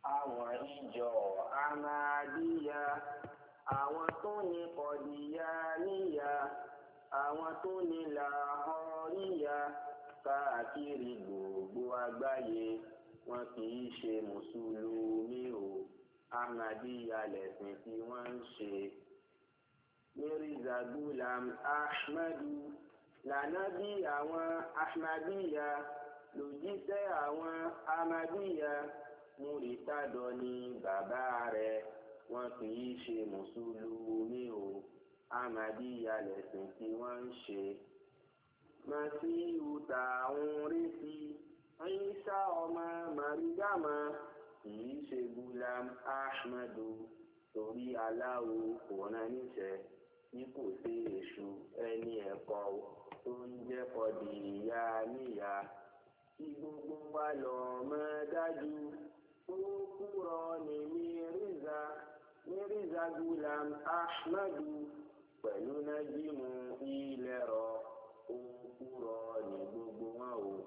àwọn ìjọ Ahmadiyya, àwọn tó ní Kọ̀dìyà níyà, àwọn tó ní Làhọ́ríyà, káàkiri gbogbo àgbáyé wọn kì í ṣe mùsùlùmí o, Ahmadiyya lẹ̀sìn tí wọ́n ń ṣe. Mirza Ghulam Ahmadu lànábì àwọn Ahmadiyya, lòjíṣẹ́ àwọn Ahmadiyya, múritádọ ni bàbá rẹ̀, wọn kì í ṣe mùsùlùmí o, Ahmadiyya lẹ̀sìn tí wọ́n ń ṣe. Màsíhù tá à ń retí, Ìsá ọmọ Màríyámà, kì í ṣe Ghulam Ahmadu, torí Allahu kò rán níṣẹ́ tí kò sí èṣù ẹni ẹ̀kọ́ tó ń jẹ́ Kọ̀dìyà níyà. Kí gbogbo wa lọ mọ̀ dájú, ó kúrò ní Mirza Ghulam Ahmadu, pẹ̀lú nájímù ilẹ̀rọ, ó kúrò ní gbogbo wọn o.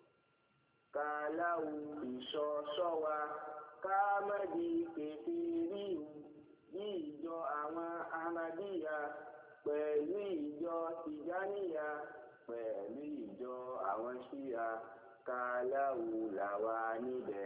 Kàláwù ìṣọ́ṣọ́ wa, ká má di kèfèrí bí ìjọ àwọn Ahmadiyya, pẹ̀lú ìjọ Tìjàníyà, pẹ̀lú ìjọ àwọn Ṣíà, kàláwù làwa níbẹ̀.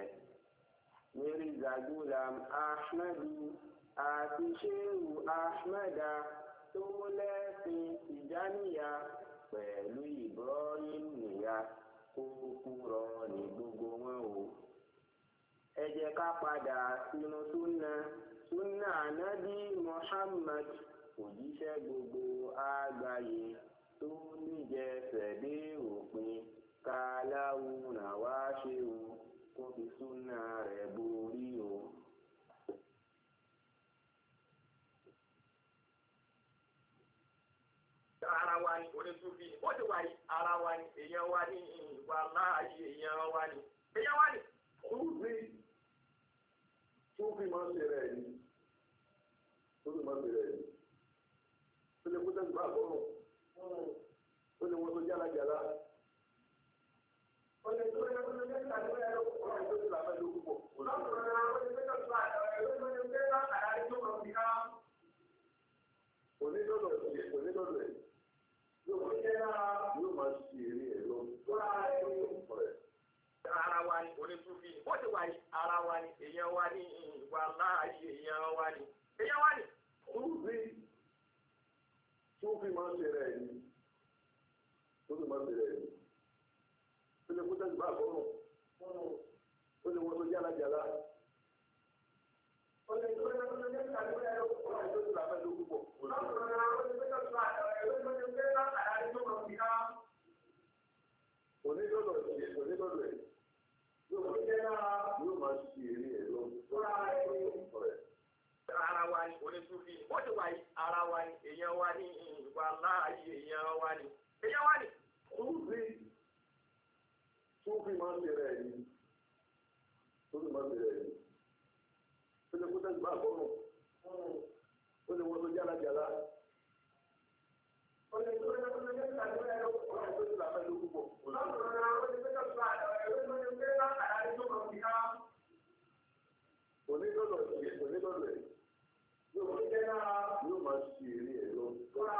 Mirza Ghulam Ahmadu àti Shehu Ahmada tó lẹ́sìn Tìjàníyà, pẹ̀lú Ibrahim Nìyà, ó kúrò ní gbogbo wọn o. Ẹ jẹ́ ká padà sínú súnà ànábì Muhammad, òjíṣẹ́ gbogbo àgbáyé tó níjẹsẹ̀ dé òpin, kàláwù náà wá ṣe o, kó fi súnà rẹ̀ borí o. Ara wa ni onísùfì ni ó ti wà ní ara wa ni èèyàn wa ní ìwà láàyè èèyàn wa ni Súfì máa ń ṣe rẹ̀ ni. Súfì máa ń ṣe rẹ̀ ni. Ó lè kó tẹ́sí bá àbọ̀rùn. Ó lè wọ́n tó jálajàla. Ó lè tó yẹ kó lè tẹ́sí àdúgbò yẹn lóko. Ó lè tó ti làbẹ́ lóko pọ̀. Ó lè tó yẹ kó lè tẹ́sí àdúgbò yẹn lóko. Onídọ́dọ̀ ẹ̀ yóò máa ṣe eré ẹ̀ lọ. Ara wa ni onísùfì ni ó ti wà ní ara wa ni èèyàn wa ní ìwà láàyè èèyàn wa ni. Súfì máa ń ṣe rẹ̀ ni. Súfì máa ń ṣe rẹ̀ ni. Ó lè kó tẹ́sí bá àbọ̀rùn. Ó lè wọ́n tó jálajàla. Ó lè tó yẹ kó lè tẹ́sí àdúgbò yẹn lóko. Ó lè tó ti làbẹ́ lóko pọ̀. Onídọ́dọ̀ ẹ̀ yóò máa ṣe eré ẹ̀ lọ. Ara wa ni onísùfì ni ó ti wà ní ara wa ni èèyàn wa ní ìwà láàyè èèyàn wa ni. Súfì máa ń ṣe rẹ̀ ni. Súfì máa ń ṣe rẹ̀ ni. Ó lè kó tẹ́sí bá àbọ̀rùn. Ó lè wọ́n tó jálajàla. Ó lè tó yẹ kó lè tẹ́sí àdúgbò yẹn lóko. Ó lè tó ti làbẹ́ lóko pọ̀. Onídọ́dọ̀ ẹ̀ yóò máa ṣe eré ẹ̀ lọ.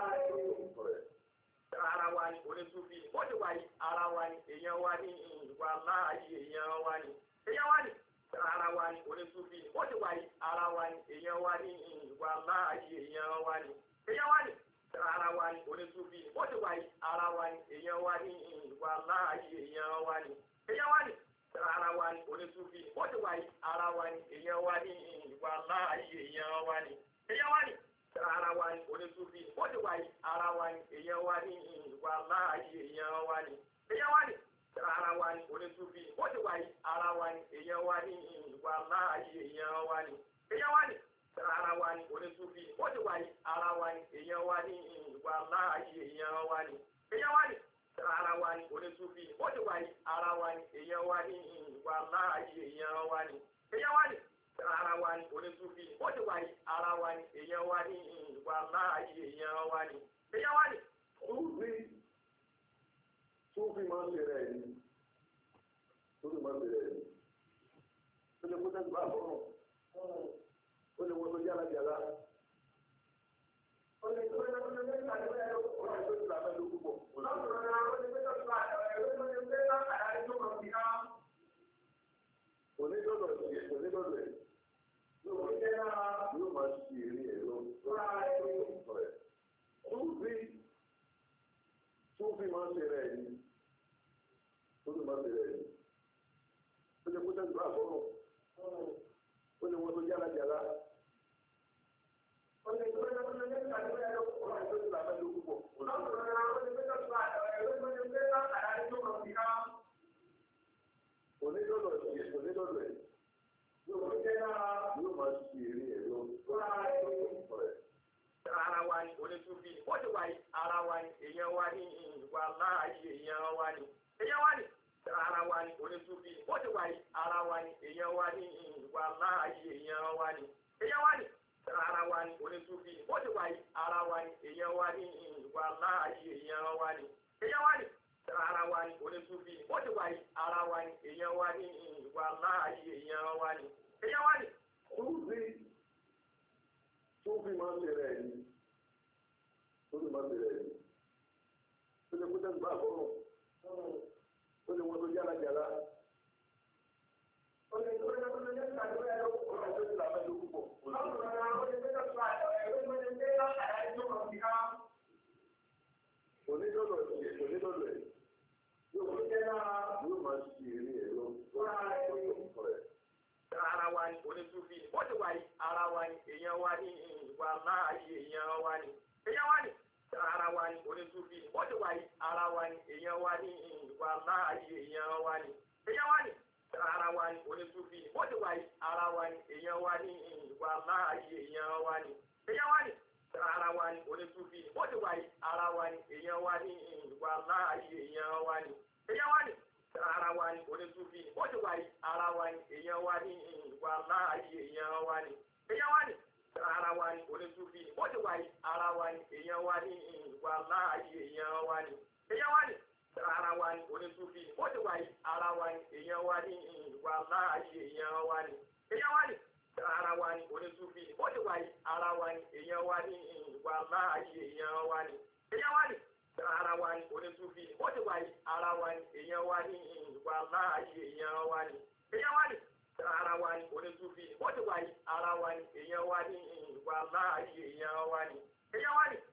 Ara wa ni onísùfì ni ó ti wà ní ara wa ni èèyàn wa ní ìwà láàyè èèyàn wa ni. Ara wa ni onísùfì ni ó ti wà ní ara wa ni èèyàn wa ní ìwà láàyè èèyàn wa ni. Ara wa ni onísùfì ni ó ti wà ní ara wa ni èèyàn wa ní ìwà láàyè èèyàn wa ni. Ara wa ni onísùfì ni ó ti wà ní ara wa ni èèyàn wa ní ìwà láàyè èèyàn wa ni. Ara wa ni onísùfì ni ó ti wà ní ara wa ni èèyàn wa ní ìwà láàyè èèyàn wa ni. Ara wa ni onísùfì ni ó ti wà ní ara wa ni èèyàn wa ní ìwà láàyè èèyàn wa ni. Ara wa ni onísùfì ni ó ti wà ní ara wa ni èèyàn wa ní ìwà láàyè èèyàn wa ni. Ara wa ni onísùfì ni ó ti wà ní ara wa ni èèyàn wa ní ìwà láàyè èèyàn wa ni. Ara wa ni onísùfì ni ó ti wà ní ara wa ni èèyàn wa ní ìwà láàyè èèyàn wa ni. Súfì máa ń ṣe rẹ̀ ni. Súfì máa ń ṣe rẹ̀ ni. Ó lè kó tẹ́sí bá àbọ̀rùn. wa ni onítúbí ni ó ti wà yìí ara wa ni èèyàn wa ni ìwà láàyè èèyàn wa ni èèyàn wa ni ara wa ni onítúbí ni ó ti wà yìí ara wa ni èèyàn wa ni ìwà láàyè èèyàn wa ni èèyàn wa ni ara wa ni onítúbí ni ó ti wà yìí ara wa ni èèyàn wa ni ìwà láàyè èèyàn wa ni èèyàn wa ni ara wa ni onítúbí ni ó ti wà yìí ara wa ni èèyàn wa ni ìwà láàyè èèyàn wa ni èèyàn wa ni. Súfì máa ń bẹ̀rẹ̀ ẹ̀ ní. Súfì máa ń bẹ̀rẹ̀ ẹ̀ ní. Ó lè kó tẹ́sí bá àkọ́rọ̀. Ó lè wọ́n tó yára jàlá. Ó lè tó yẹ kó tó yẹ kó tó yẹ kó tó yẹ kó tó yẹ kó tó yẹ kó onídọ́lọ̀ ẹ̀ yóò máa ṣe eré ẹ̀ lọ. Ara wa ni onítúbí ni ó ti wà yìí ara wa ni èèyàn wa ni ìwà láàyè èèyàn wa ni èèyàn wa ni ara wa ni onítúbí ni ó ti wà yìí ara wa ni èèyàn wa ni ìwà láàyè èèyàn wa ni èèyàn wa ni ara wa ni onítúbí ni ó ti wà yìí ara wa ni èèyàn wa ni ìwà láàyè èèyàn wa ni èèyàn wa ni ara wa ni onítúbí ni ó ti wà yìí ara wa ni èèyàn wa ni ìwà láàyè èèyàn wa ni èèyàn wa ni ara wa ni onítúbí ni ó ti wà yìí ara wa ni èèyàn wa ni ìwà láàyè èèyàn wa ni èèyàn wa ni ara wa ni onítúbí ni ó ti wà yìí ara wa ni èèyàn wa ni ìwà láàyè èèyàn wa ni èèyàn wa ni ara wa ni onítúbí ni ó ti wà yìí ara wa ni èèyàn wa ni ìwà láàyè èèyàn wa ni èèyàn wa ni ara wa ni onítúbí ni ó ti wà yìí ara wa ni èèyàn wa ni ìwà láàyè èèyàn wa ni èèyàn wa ni ara wa ni onítúbí ni ó ti wà yìí ara wa ni èèyàn wa ni ìwà láàyè èèyàn wa ni èèyàn wa ni ara wa ni onítúbí ni ó ti wà yìí ara wa ni èèyàn wa ni ìwà láàyè èèyàn wa ni èèyàn wa ni.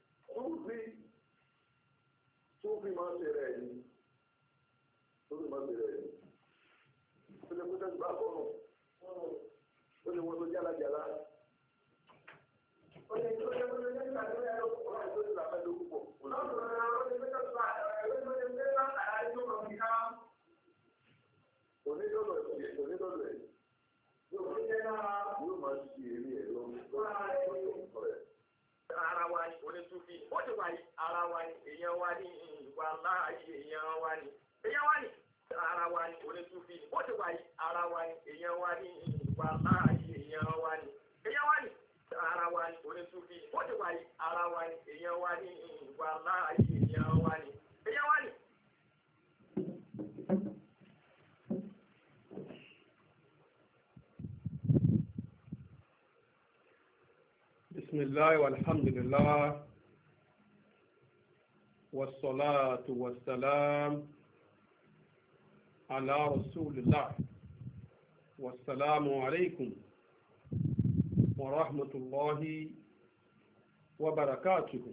Súfì máa ń bẹ̀rẹ̀ ẹ̀ ní. Súfì máa ń bẹ̀rẹ̀ ẹ̀ ní. Ó lè kó tẹ́sí bá àkọ́rọ̀. Ó lè wọ́n tó yára jàlá. Ó lè tó yẹ kó tó yẹ kó tó yẹ kó tó yẹ kó tó yẹ kó tó onídọ́lọ̀ ẹ̀ yóò máa ṣe eré ẹ̀ lọ. Ara wa ni onítúbí ni ó ti wà yìí ara wa ni èèyàn wa ni ìwà láàyè èèyàn wa ni èèyàn wa ni ara wa ni onítúbí ni ó ti wà yìí ara wa ni èèyàn wa ni ìwà láàyè èèyàn wa ni èèyàn wa ni ara wa ni onítúbí ni ó ti wà yìí ara wa ni èèyàn wa ni ìwà láàyè èèyàn wa ni èèyàn wa ni. بسم الله والحمد لله والصلاة والسلام على رسول الله والسلام عليكم ورحمة الله وبركاته.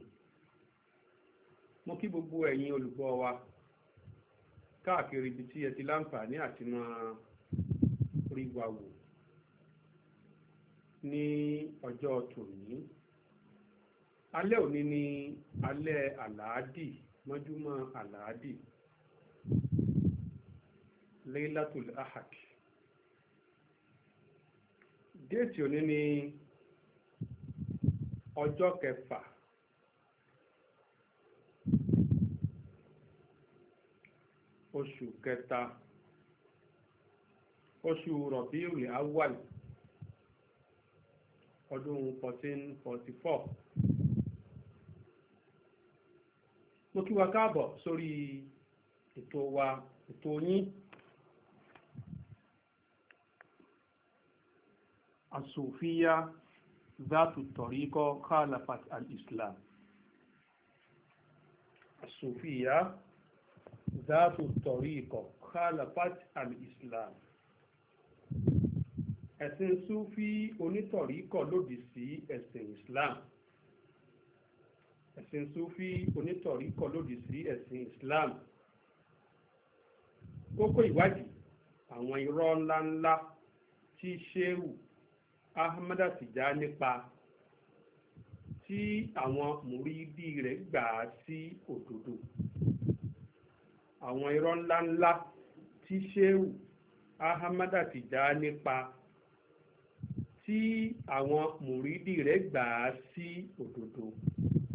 mo kí gbogbo ẹ̀yin olùgbọ́ wa káàkiri ibi tí ẹ ti láǹfààní àti máa rí wa wò ní ọjọ́ tòní. Alẹ́ òní ni alẹ́ àlàádì mọ́júmọ́ àlàádì Laylatul Ahad. Déètì òní ni ọjọ́ kẹfà oṣù kẹta oṣù Rabiul Awwal ọdún 1444. Mo kí wa káàbọ̀ sórí ètò yín As-Sufiyya Dhatu Tariqa Khalafat al-Islam. As-Sufiyya Dhatu Tariqa Khalafat al-Islam. Ẹ̀sìn Súfí onítọ̀ríkọ̀ lòdì sí ẹ̀sìn Islam. Ẹ̀sìn Súfí onítọ̀ríkọ̀ lòdì sí ẹ̀sìn Islam. Kókó ìwádìí àwọn irọ́ ńláńlá tí Ṣéhù Ahmada Tijani pa tí àwọn mùrídì rẹ̀ gbà á sí òdodo. Àwọn irọ́ ńláńlá tí Ṣéhù Ahmada Tijani pa tí àwọn mùrídì rẹ̀ gbà á sí òdodo.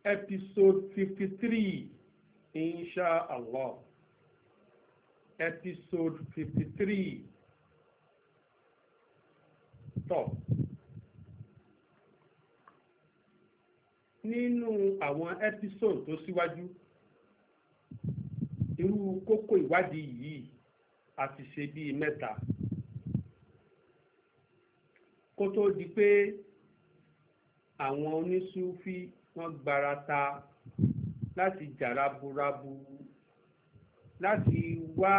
episode 53 insha Allah episode 53 tọ́ nínú àwọn episode tó síwájú irú kókó ìwádìí yìí a ti ṣe bíi mẹ́ta kó tó di pé àwọn onísúfí wọ́n gbarata láti jà raburabu láti wá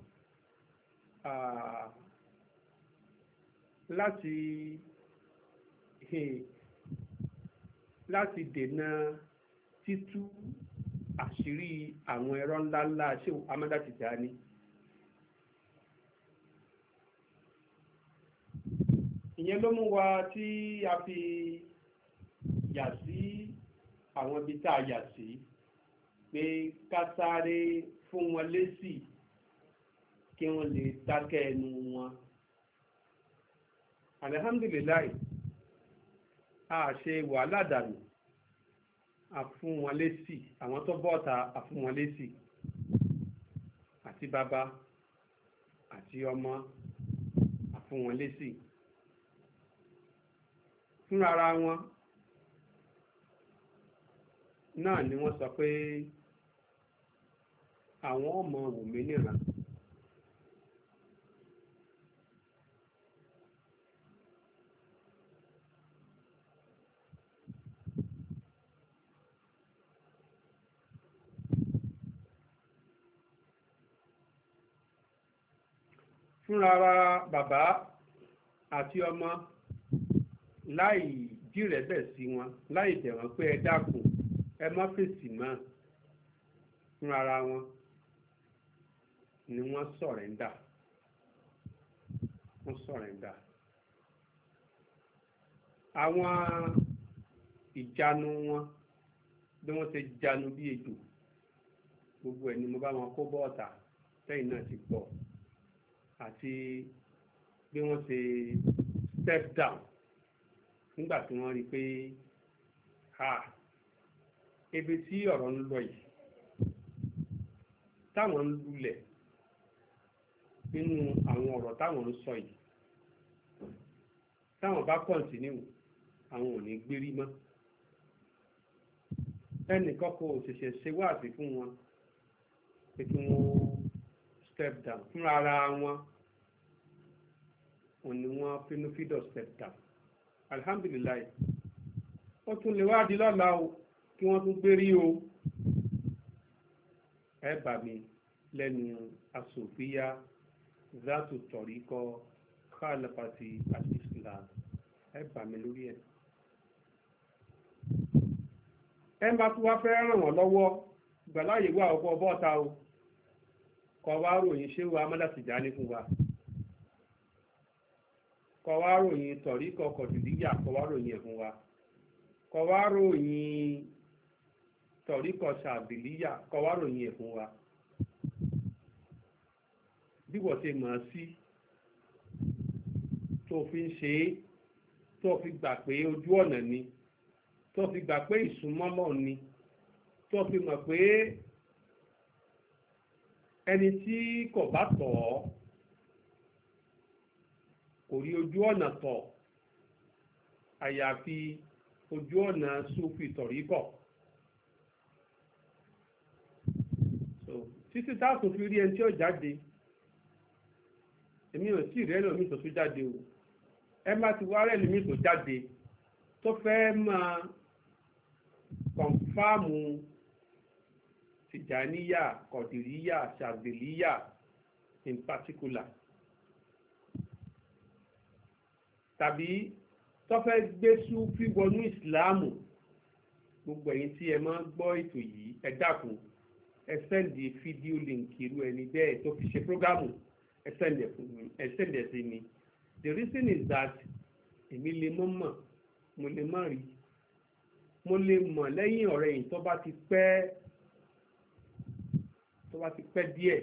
láti dènà títú àṣírí àwọn ẹ̀rọ ńláńlá Ṣéhù Ahmada Tijani. Ìyẹn ló mú wa tí a fi yà sí àwọn ibi tá a yà sí pé ká sáré fún wọn lésì kí wọ́n lè dákẹ́ ẹnu wọn. Alhamdulilayi a ṣe wàhálà dànù a fún wọn lésì àwọn tó bọ́ta a fún wọn lésì àti bàbá àti ọmọ a fún wọn lésì fúnra ara wọn náà ni wọ́n sọ pé àwọn ọmọ wùmí nìran fúnra ara bàbá àti ọmọ láì jírẹ̀bẹ̀ sí wọn láì bẹ̀ wọ́n pé ẹ dákun ẹ má fèsì mọ́ fúnra ara wọn ni wọ́n sọ̀rẹ́ńdà àwọn ìjánu wọn bí wọ́n ṣe jánu bí ejò gbogbo ẹ̀ ni mo bá wọn kó bọ́ọ̀tà lẹ́yìn náà ti gbọ́ àti bí wọ́n ṣe step down nígbà tí wọ́n rí pé ibi tí ọ̀rọ̀ ń lọ yìí táwọn ń lulẹ̀ nínú àwọn ọ̀rọ̀ táwọn ń sọ yìí táwọn bá kọ̀ǹtínú àwọn ò ní gbérí mọ́ ẹnìkan kò ṣẹ̀ṣẹ̀ ṣe wáàsí fún wọn pé kí wọ́n step down fúnra ara wọn ò ní wọ́n fínúfíndọ̀ step down alhamdulilayi ó tún lè wá di lọ́la o kí wọ́n tún gbérí o ẹ bà mí lẹ́nu asòfíà zátù tọ̀ríkọ khalafati al-islam ẹ bà mí lórí ẹ̀ ẹ bá tún wá fẹ́ ràn wọ́n lọ́wọ́ gbàláyè wà ọkọ̀ bọ́ta o kọ wá ròyìn Ṣéhù Ahmada Tijani fún wa kọ wá ròyìn tọ̀ríkọ kọ̀dùdíyà kọ wá ròyìn ẹ̀ fún wa kọ wá ròyìn tọ̀ríkọ ṣàbìlíyà kọ wá ròyìn ẹ̀ fún wa bí wọ́n ṣe mọ̀ ọ́ sí tó fi ń ṣe é tó fi gbà pé ojú ọ̀nà ni tó fi gbà pé ìsúnmọ́lọ́ ni tó fi mọ̀ pé ẹni tí kò bá tọ̀ ọ́ kò rí ojú ọ̀nà tọ̀ àyàfi ojú ọ̀nà Súfì tọ̀ríkọ̀ títí táàtò fi rí ẹni tí ó jáde èmi ò tí ì rẹ́ lómi tó tún jáde o ẹ má ti wá rẹ́ lómi tó jáde tó fẹ́ máa kọ̀nfàmù Tìjàníyà Kọ̀dìríyà Ṣàbìlíyà in particular tàbí tó fẹ́ gbé Súfì wọnú ìsìláàmù gbogbo ẹ̀yin tí ẹ máa ń gbọ́ ètò yìí ẹ dákun ẹ sẹ́ndì fídíò líǹkì irú ẹni bẹ́ẹ̀ tó fi ṣe prógámù ẹ sẹ́ndì ẹ̀ sí mi the reason is that èmi lè mọ̀ mo lè má rí mo lè mọ̀ lẹ́yìn ọ̀rẹ́ yìí tó bá ti pẹ́ díẹ̀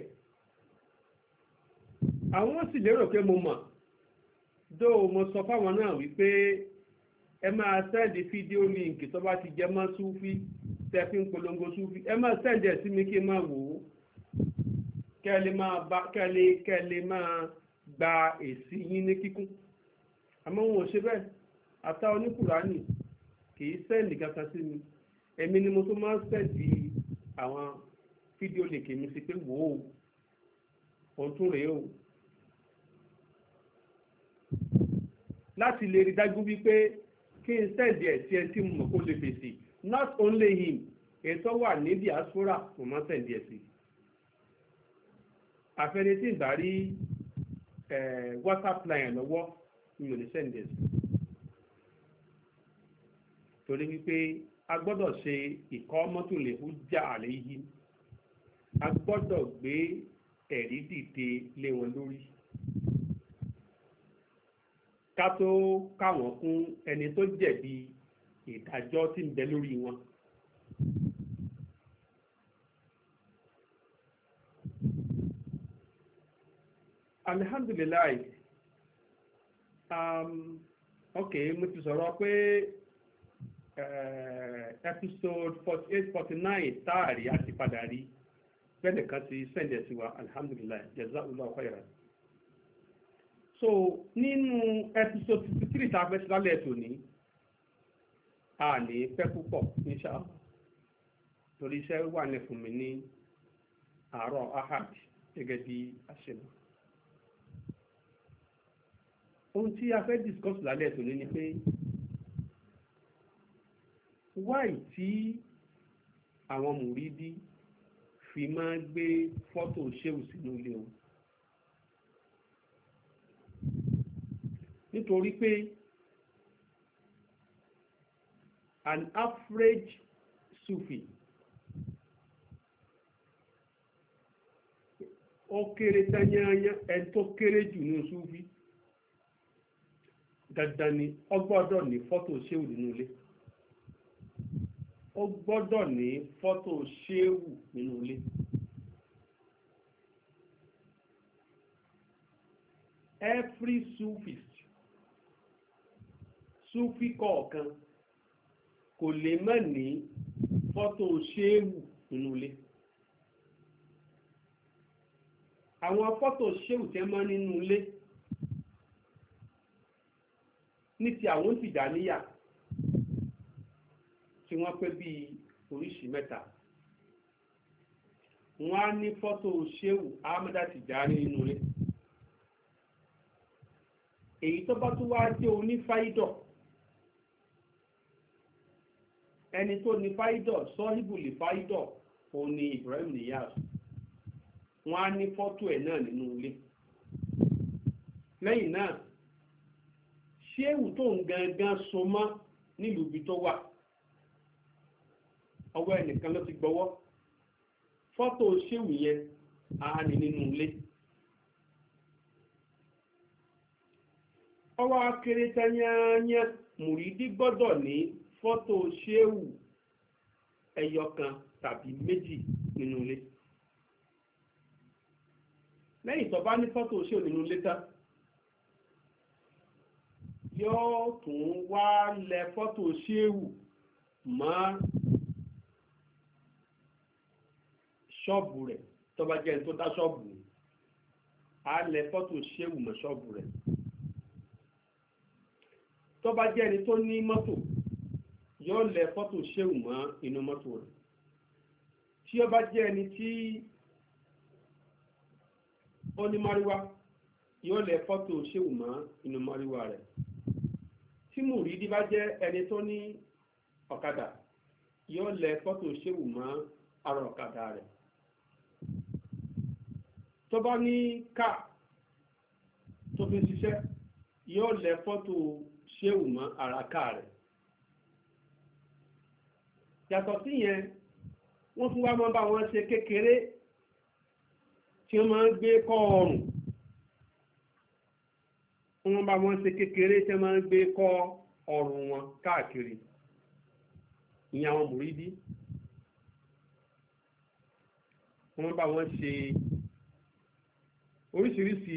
àwọn sì lérò pé mo mọ̀ dó mo sọ fáwọn náà wípé ẹ máa sẹ́ndì fídíò líǹkì tó bá ti jẹ mọ́ Súfì tẹ́ fi ń polongo súfì ẹ máa sẹ́ǹdì ẹ̀ sí mi kí n máa wò ó kẹ́ ẹ lè máa gba èsì yín ní kíkún àmọ́ wọn ò ṣe bẹ́ẹ̀ àtà oníkùránì kì í sẹ́ǹdì kankan sí mi èmi ni mo tún máa ń sẹ́ǹdì àwọn fídíò lè kèmí sí pé wò ó òun tún rèé o láti lè rí dájú wípé kí n sẹ́ǹdì ẹ̀ sí ẹ tí mo mọ̀ kó lè fèsì not only him ètò wà ní diaspora mo máa ń sẹ́ǹdì ẹ̀ sí àfẹnití ìgbà rí WhatsApp line lọ́wọ́ mi ò ní sẹ́ǹdì ẹ̀ sí torí wípé a gbọ́dọ̀ ṣe ìkọ́ mọ́tò lè hú já àlẹ́ yìí a gbọ́dọ̀ gbé ẹ̀rí dìde lé wọn lórí ká tó káwọn kún ẹni tó jẹ̀bi ìdájọ́ tí ń bẹ lórí wọn. Alhamdulilayi ok mo ti sọ̀rọ̀ pé episode 48-49 táàrí àti padà rí bẹ́ẹ̀ nìkan ti sẹ́ndẹ̀ sí wa alhamdulilayi jazakallahu khairan. So nínú episode 53 tá a fẹ́ sílálẹ̀ tòní a ní pẹ́ púpọ̀ inshallah torí iṣẹ́ wà ní fún mi ní àárọ̀ ahad gẹ́gẹ́ bí àṣẹmọ́. Ohun tí a fẹ́ discuss lálẹ́ tòní ni pé why tí àwọn mùrídí fi máa gbé fọ́tò ṣéwù sínú ilé wọn. Nítorí pé an average Sufi ó kéré tányányá ẹni tó kéré jù ní Sufi dandan ni ó gbọ́dọ̀ ní fọ́tò ṣéwù nínú ilé ó gbọ́dọ̀ ní fọ́tò ṣéwù nínú ilé. Every Sufi kọ̀ọ̀kan kò lè má ní fọ́tò ṣéwù nínú ilé. Àwọn fọ́tò ṣéwù tẹ́ mọ́ nínú ilé ní ti àwọn Tìjàníyà tí wọ́n pé bí oríṣìí mẹ́ta. Wọ́n á ní fọ́tò ṣéwù Ahmada Tìjàní nínú ilé. Èyí tó bá tún wá jẹ́ onífáídọ̀ ẹni tó ní fáídọ̀ sọ́híbùlì fáídọ̀ òun ni Ibrahim Niyas wọ́n á ní fọ́tò ẹ̀ náà nínú ilé. Lẹ́yìn náà ṣéwù tó ń gangan so mọ́ nílùú ibi tó wà ọwọ́ ẹnìkan ló ti gbọ́wọ́ fọ́tò ṣéwù yẹn á ní nínú ilé. Ọwọ́ akéré tányányá mùrídí gbọ́dọ̀ ní fọ́tò ṣéwù ẹyọkan tàbí méjì nínú ilé. Lẹ́yìn tó bá ní fọ́tò ṣéwù nínú ilé tán yóò tún wá lẹ fọ́tò ṣéwù mọ́ ṣọ́ọ̀bù rẹ̀ tó bá jẹ́ ẹni tó dá ṣọ́ọ̀bù ni á lẹ fọ́tò ṣéwù mọ́ ṣọ́ọ̀bù rẹ̀. Tó bá jẹ́ ẹni tó ní mọ́tò yóò lẹ fọ́tò ṣéwù mọ́ inú mọ́tò rẹ̀. Tí ó bá jẹ́ ẹni tí ó ní máríwá yóò lẹ fọ́tò ṣéwù mọ́ inú máríwá rẹ̀. Tí mùrídí bá jẹ́ ẹni tó ní ọ̀kadà yóò lẹ fọ́tò ṣéwù mọ́ ara ọ̀kadà rẹ̀. Tó bá ní ká tó fi ṣiṣẹ́ yóò lẹ fọ́tò ṣéwù mọ́ àràká rẹ̀. Yàtọ̀ sí yẹn wọ́n tún wá máa bá wọn ṣe kékeré tí wọ́n máa ń gbé kọ́ ọrùn. Wọ́n bá wọn ṣe kékeré tí wọ́n máa ń gbé kọ́ ọrùn wọn káàkiri. Ìyẹn àwọn mùrídí. Wọ́n bá wọn ṣe oríṣiríṣi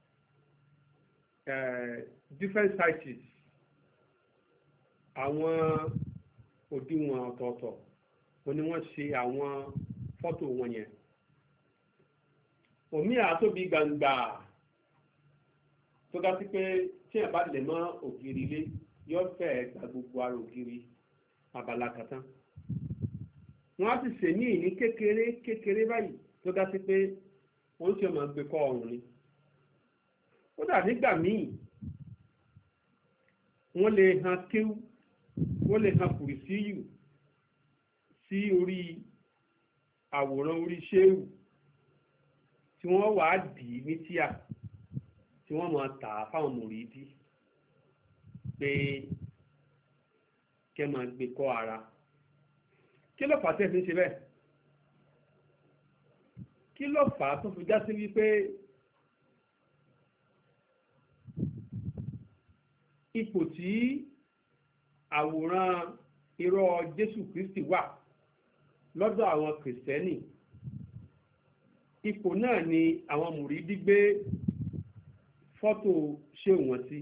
different sizes àwọn òdiwọ̀n ọ̀tọ̀ọ̀tọ̀ ó ní wọ́n ṣe àwọn fọ́tò wọn yẹn. omi àtóbi gbangba tó ga sí pé tí ẹ̀ bá lè mọ́ ògiri ilé yóò fẹ́ gba gbogbo ara ògiri abala kan tán. wọ́n á sì ṣe ní ìní kékeré báyìí tó ga sí pé wọ́n ti máa gbé kọ́ ọrùn ni. ó dà nígbà míì wọ́n lè han kéwú wọ́n lè han kùrìsíyù sí orí àwòrán orí ṣéwù tí wọ́n wàá dì í ní tíà tí wọ́n máa tà á fáwọn mùrídí pé kẹ́ máa gbé kọ́ ara. kí ló fà á tẹ́ fi ń ṣe bẹ́ẹ̀? kí ló fà á tó fi já sí wípé ipò tí àwòrán irọ́ Jésù Kristi wà lọ́dọ̀ àwọn kìrìsìtẹ́nì, ipò náà ni àwọn mùrídí gbé fọ́tò ṣéwù wọn sí.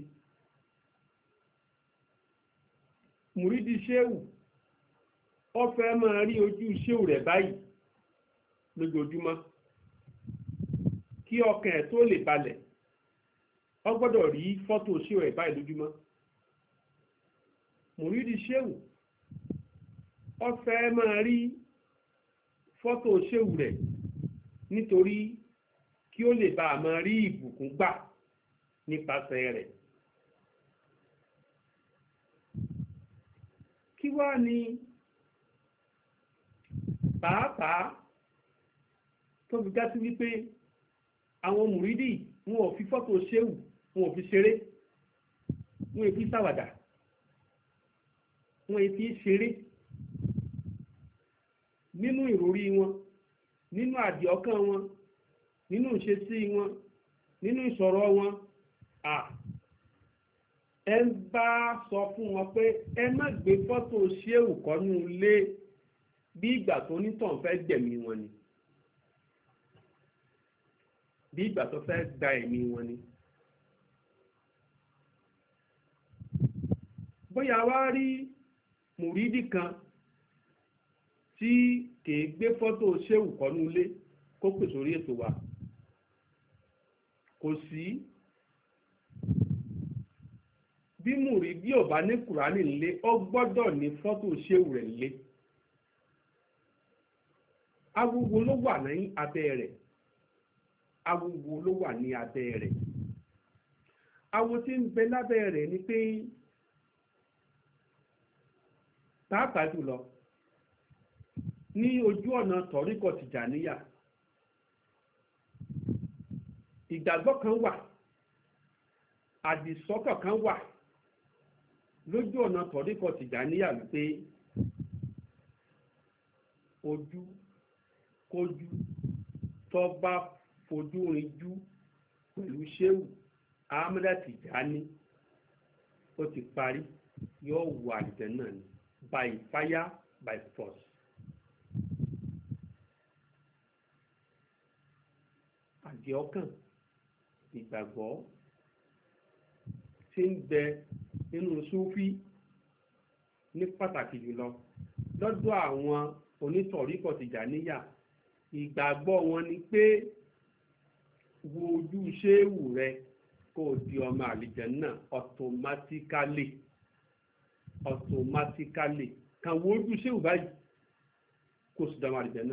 mùrídí ṣéwù ó fẹ́ máa rí ojú ṣéwù rẹ̀ báyìí lójoojúmọ́ kí ọkàn ẹ̀ tó lè balẹ̀ ó gbọ́dọ̀ rí fọ́tò ṣéwù rẹ̀ báyìí lójúmọ́. mùrídí ṣéwù ó fẹ́ máa rí fọ́tò ṣéwù rẹ̀ nítorí kí ó lè bá a máa rí ìbùkún gbà nípasẹ̀ rẹ̀. kí wá ní pàápàá tó fi já sí wípé àwọn mùrídì wọn ò fi fọ́tò ṣéwù wọn ò fi ṣeré, wọn ò fi ṣàwàdà, wọn ò fi ṣeré nínú ìròrí wọn, nínú àdìọ́kàn wọn, nínú ìṣesí wọn, nínú ìsọ̀rọ̀ wọn. ẹ ń bá sọ fún wọn pé ẹ má gbé fọ́tò ṣéwù kọ́nú ilé bí ìgbà tó nítàn fẹ́ gbẹ̀mí wọn ni, bí ìgbà tó fẹ́ gba ẹ̀mí wọn ni. bóyá wá rí mùrídì kan tí kìí gbé fọ́tò ṣéwù kọ́nú ilé kó pè sórí ètò wa, kò sí. bí mùrídì ò bá ní kùránì nílé ó gbọ́dọ̀ ní fọ́tò ṣéwù rẹ̀ nílé. awúwo ló wà ní abẹ́ rẹ̀, awúwo ló wà ní abẹ́ rẹ̀. awo tí ń bẹ lábẹ́ rẹ̀ ni pé pàápàá jùlọ ní ojú ọ̀nà tọ̀ríkọ̀ tìjàníyà ìgbàgbọ́ kan wà, àdìsọ́kàn kan wà lójú ọ̀nà tọ̀ríkọ̀ tìjàníyà wípé ojú kójú tó bá fojú rinjú pẹ̀lú ṣéwù Ahmada Tìjání ó ti parí, yóò wọ àlùjánnà ni by fire by force. àdìọ́kàn ìgbàgbọ́ tí ń bẹ nínú Súfí ní pàtàkì jùlọ lọ́dọ̀ àwọn onítọ̀ríkọ̀ Tìjàníyà, ìgbàgbọ́ wọn ni pé wo ojú ṣéwù rẹ kó o di ọmọ àlìjánnà automatically kan wo ojú ṣéwù báyìí kó o sì dọmọ àlìjánnà.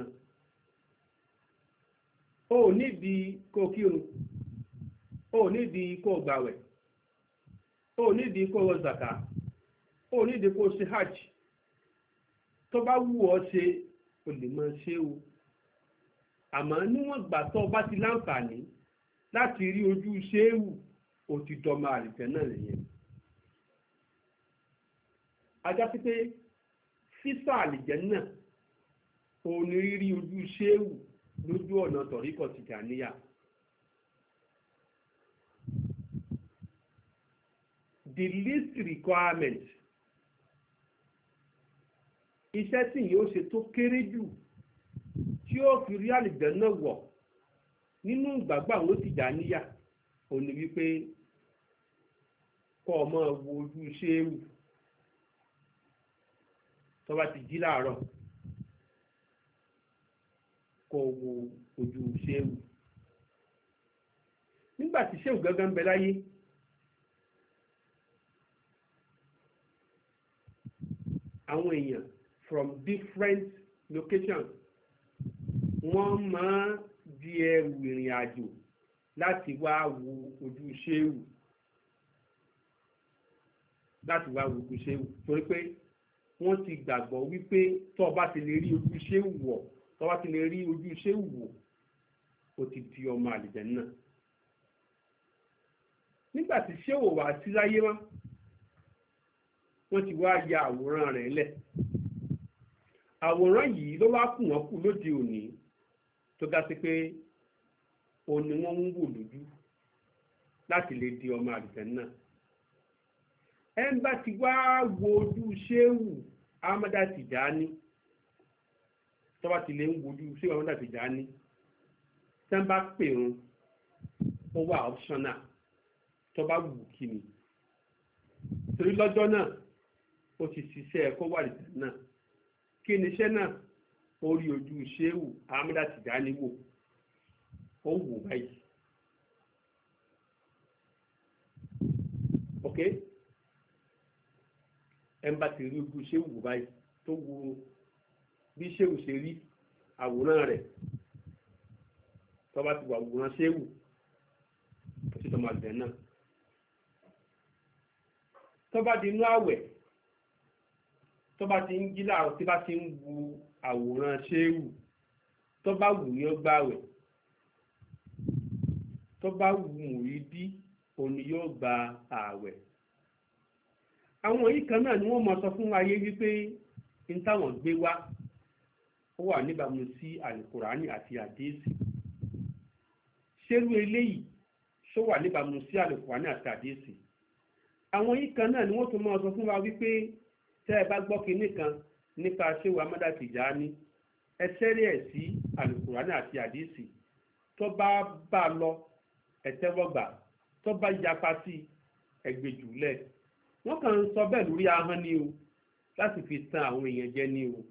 o ò nídìí kó o kírun, o ò nídìí kó o gbàwẹ̀, o ò nídìí kó o wọ zàká, o ò nídìí kó o ṣe hajj. tó bá wù ọ́ ṣe o lè máa ṣe o, àmọ́ níwọ̀n gbà tó o bá ti láǹfààní láti rí ojú ṣéwù o ti dọmọ àlìjánnà nìyẹn. ajá sí pé físà àlìjánnà òun ni rírí ojú ṣéwù lójú ọ̀nà tọ̀ríkọ̀ Tìjàníyà. The least requirement, iṣẹ́ tí yóò ṣe tó kéré jù tí ó fi rí àlìjánnà wọ̀ nínú ìgbàgbọ́ àwọn Tìjàníyà ò ní wípé kọ́ ọ máa wo ojú ṣéwù tó bá ti jí láàárọ̀ kó wo ojú ṣéwù nígbà tí ṣéwù gángan ń bẹ láyé àwọn èèyàn from different locations wọ́n máa di ẹrù ìrìn àjò láti wá wo ojú ṣéwù torí pé wọ́n ti gbàgbọ́ wípé tó bá ti lè rí ojú ṣéwù wọ̀ tó bá ti lè rí ojú ṣéwù wọ̀ ó ti di ọmọ àlìjẹ́nnà nígbà tí ṣéwù wá sí láyé mọ́ wọ́n ti wá ya àwòrán rẹ̀ lẹ̀ àwòrán yìí ló wá kù wọ́n kù lóde òní tó ga sí pé òun ni wọ́n ń wò lójú láti lè di ọmọ àlìjẹ́nnà ẹnba ti wá wo ojú ṣéwù Ahmada Tijani tó bá ti lè ń wojú ṣéwù Ahmada Tijani tẹ́ ń bá pè wọn ó wà optional tó bá wù kí ni torí lọ́jọ́ náà ó ti ṣiṣẹ́ ẹ̀kọ́ wà lìtẹ̀ náà kí ni iṣẹ́ náà ó rí ojú ṣéwù Ahmada Tijani wò ó wò báyìí ok ẹnba ti rí ojú ṣéwù wò báyìí tó wo bí ṣéwù ṣe rí àwòrán rẹ̀ tó bá ti wà àwòrán ṣéwù ó ti tọmọ àgbẹ̀ náà tó bá di inú àwẹ̀ tó bá ti ń jí láàárọ̀ tí bá ti ń wo àwòrán ṣéwù tó bá wù ní ó gbààwẹ̀ tó bá wù mùrídí òní yóò gba ààwẹ̀ àwọn yìí kan náà ni wọ́n máa sọ fún ayé wípé n táwọn gbé wá ó wà níbàámu sí àlùkùránì àti àdéhìsì ṣérú eléyìí ṣó wà níbàámu sí àlùkùránì àti àdéhìsì àwọn yìí kan náà ni wọ́n tún máa sọ fún wa wípé tẹ́ ẹ bá gbọ́ kinní kan nípa ṣéwù Ahmada Tijani ẹ sẹ́rí ẹ̀ sí àlùkùránì àti àdéhìsì tó bá bá lọ ẹ tẹ́wọ́ gbà tó bá yapa sí ẹgbẹ́jùlẹ̀ wọ́n kàn ń sọ bẹ́ẹ̀ lórí ahọ́n ni o láti fi tàn àwọn èèyàn jẹ ní o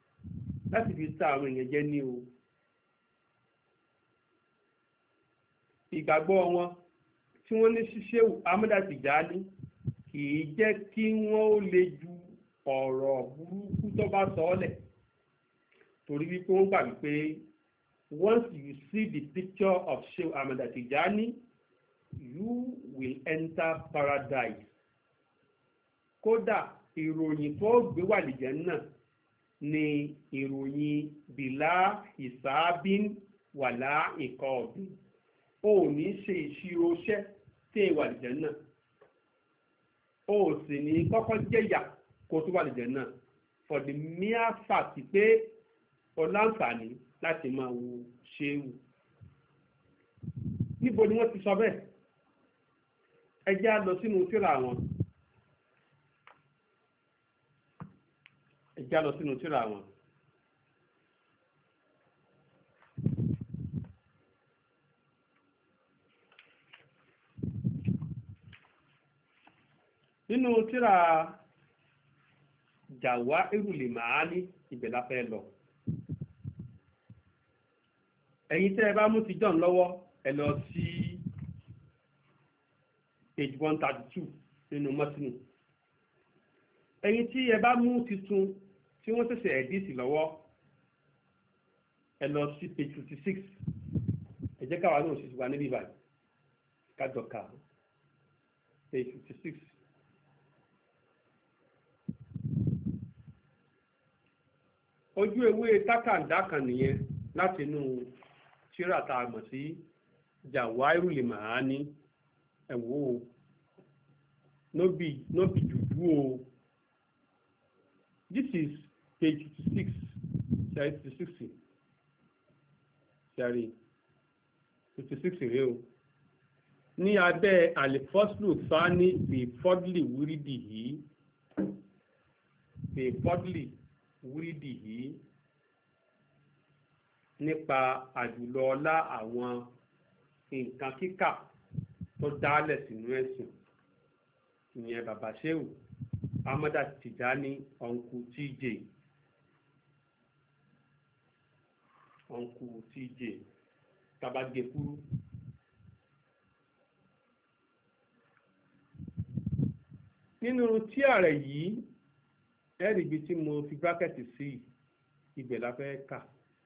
ìgbàgbọ́ wọn tí wọ́n ní ṣíṣéwù Ahmada Tijani kì í jẹ́ kí wọ́n ó lè ju ọ̀rọ̀ burúkú tó bá sọ ọ́ lẹ̀ torí wípé wọ́n gbà wípé once you see the picture of Sheikh Ahmada Tijani you will enter paradise kódà ìròyìn tó gbé wà lìjẹ́ náà ni ìròyìn bìlá ìsáábín wàlá ìkọ́ ọ̀gbìn o ò ní ṣe ìṣirò iṣẹ́ tí wà lìjẹ́ náà o ò sì ní kọ́kọ́ jẹ̀yà kó tó wà lìjẹ́ náà for the mere fact pé o láǹfààní láti máa wo ṣéwù níbo ni wọ́n ti sọ bẹ́ẹ̀ ẹ jẹ́ á lọ sínú tírà wọn. Ìjà lọ sínú tírà wọn. Nínú tírà Jawahirul Ma'ani ibẹ̀ la fẹ́ lọ. Ẹ̀yin tẹ́ ẹ bá mú ti John lọ́wọ́ ẹ lọ sí page 132 nínú mọ́tínù. Ẹ̀yin tí ẹ bá mú titun tí wọ́n ṣẹ̀ṣẹ̀ ẹ̀díìsì lọ́wọ́ ẹ lọ sí page 56 ẹ jẹ́ káwa náà ṣiṣẹ́ wa níbí báyìí kájọ ká page 56. Ojú ewé tákàndá kan nìyẹn láti inú tírà tá a mọ̀ sí Jawahirul Ma'ani ẹ wò ó nóbì jùjú o. This is page 56, sorry, 56. Sorry, 56 rèé o. Ní abẹ́ àlìfọ́sùlù fani fi fọ́dìlì wúrídì yìí nípa àjùlọ ọlá àwọn nǹkan kíkà tó dálẹ̀ sínú ẹ̀sìn ìyẹn bàbá Ṣéhù Ahmada Tijani ọ̀nkù TJ ọ̀nkù TJ tabagé kúrú. nínú tíà rẹ̀ yìí ẹ̀rí ibi tí mo fi brákẹ́tì sí ibẹ̀ la fẹ́ kà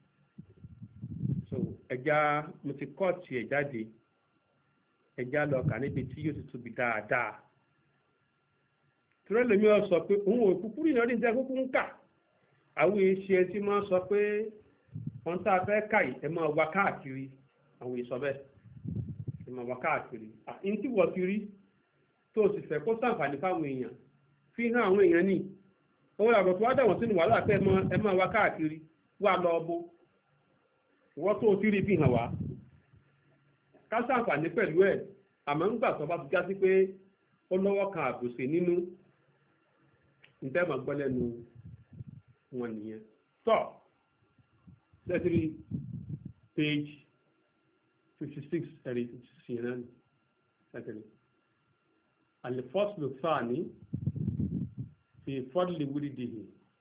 so ẹja mo ti kọ́ọ̀tì ẹ̀ jáde ẹja lọ kà níbi tí yóò ti tóbi dáadáa tìrẹ́ lèmi ọ sọ pé òun ò kúkú rí ìnáwó níta kúkú ń kà àwọn èèṣẹ́ tí máa sọ pé wọ́n tá a fẹ́ kà yìí ẹ máa wá káàkiri àwọn èèṣọ́ bẹ́ẹ̀ ẹ máa wá káàkiri àyìn tí wọ́n ti rí tó o sì fẹ́ kó sàǹfààní fáwọn èèyàn fi hàn àwọn èèyàn ní òun làbọ̀ tó wá dà wọ́n sínú wàhálà pé ẹ máa wá káàkiri wá lọ bó ìwọ́n tó o ti rí fi hàn wá ká sàǹfààní pẹ̀lú ẹ̀ àmọ́ ńgbà tó bá ti já sí pé ó lọ́wọ́ kan àbòsí nínú ntẹ́mọ̀ gbọ́ lẹ́nu wọn nìyẹn tọ́ lẹ́tìrí page 56 ẹ̀rí ṣìyẹn lẹ́tìrí alifọ́sùlù fáàní fi fọ́dùlì wúrídìí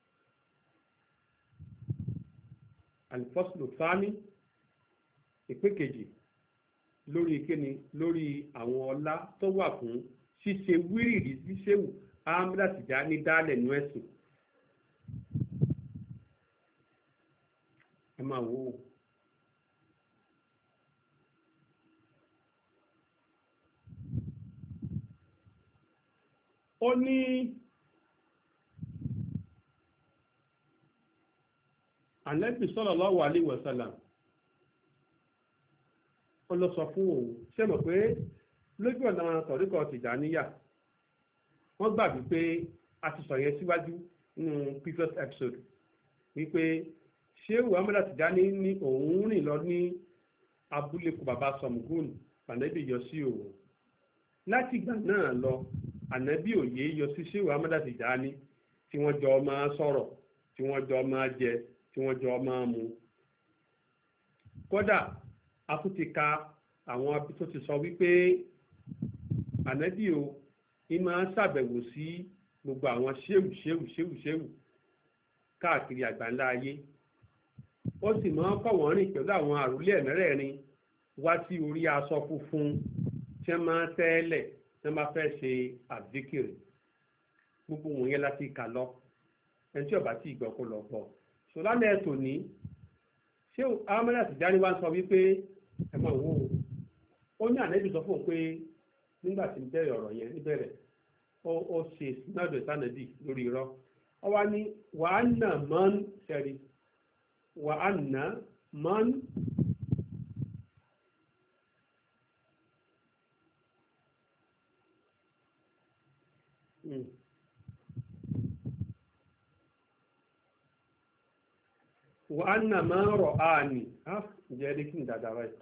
alifọ́sùlù fáàní ìpín kejì lórí ìkéni lórí àwọn ọlá tó wà fún ṣíṣe wírìrì ṣíṣẹ́wù Ahmada Tijani dálẹ̀ nú ẹ̀sìn ẹ máa wò ó ó ní Ànábì sallallahu alaihi wasallam ó lọ sọ fún òun ṣé mọ̀ pé lójú ọ̀nà tọ̀ríkọ̀ Tìjàníyà wọ́n gbà wípé a ti sọ yẹn síwájú nínú previous episode wípé Ṣéhù Ahmada Tijani ní òun rìn lọ ní abúlé kù bàbá Sọmùgún Ànábì yọ sí òun láti ìgbà náà lọ Ànábì òye yọ sí Ṣéhù Ahmada Tijani tí wọ́n jọ máa sọ̀rọ̀ tí wọ́n jọ máa jẹ tí wọ́n jọ máa mu kódà a tún ti ka àwọn abí tó ti sọ wípé Ànábì o ní máa ń ṣàbẹ̀wò sí gbogbo àwọn ṣéwù káàkiri àgbáńlá ayé ó sì máa ń kọ́ wọ́n rìn pẹ̀lú àwọn àròlé ẹ̀mẹ́rẹ̀ẹ̀rin wá sí orí aṣọ funfun tí wọ́n máa ń tẹ́lẹ̀ tí wọ́n bá fẹ́ ṣe àdíkìrì gbogbo wọn yẹn láti kà lọ ẹni tí ó bá tí ì gbọ́ kó lọ gbọ́ ṣọlálẹ̀ ẹ̀ tòní ṣé Ahmada Tijani wá ń sọ wípé ẹ máa wò ó ní Ànábì sọ fún un pé nígbà tí ń bẹ̀rẹ̀ ọ̀rọ̀ yẹn níbẹ̀rẹ̀ ó ṣe sinadu ìsànàbì lórí irọ́ ọ wá ní wàá nà mọ́n ṣẹ̀rí wàá nà mọ́n wàá nà mọ́n rọ̀ áàní ǹjẹ́ ẹ̀rí kí n dàda báyìí.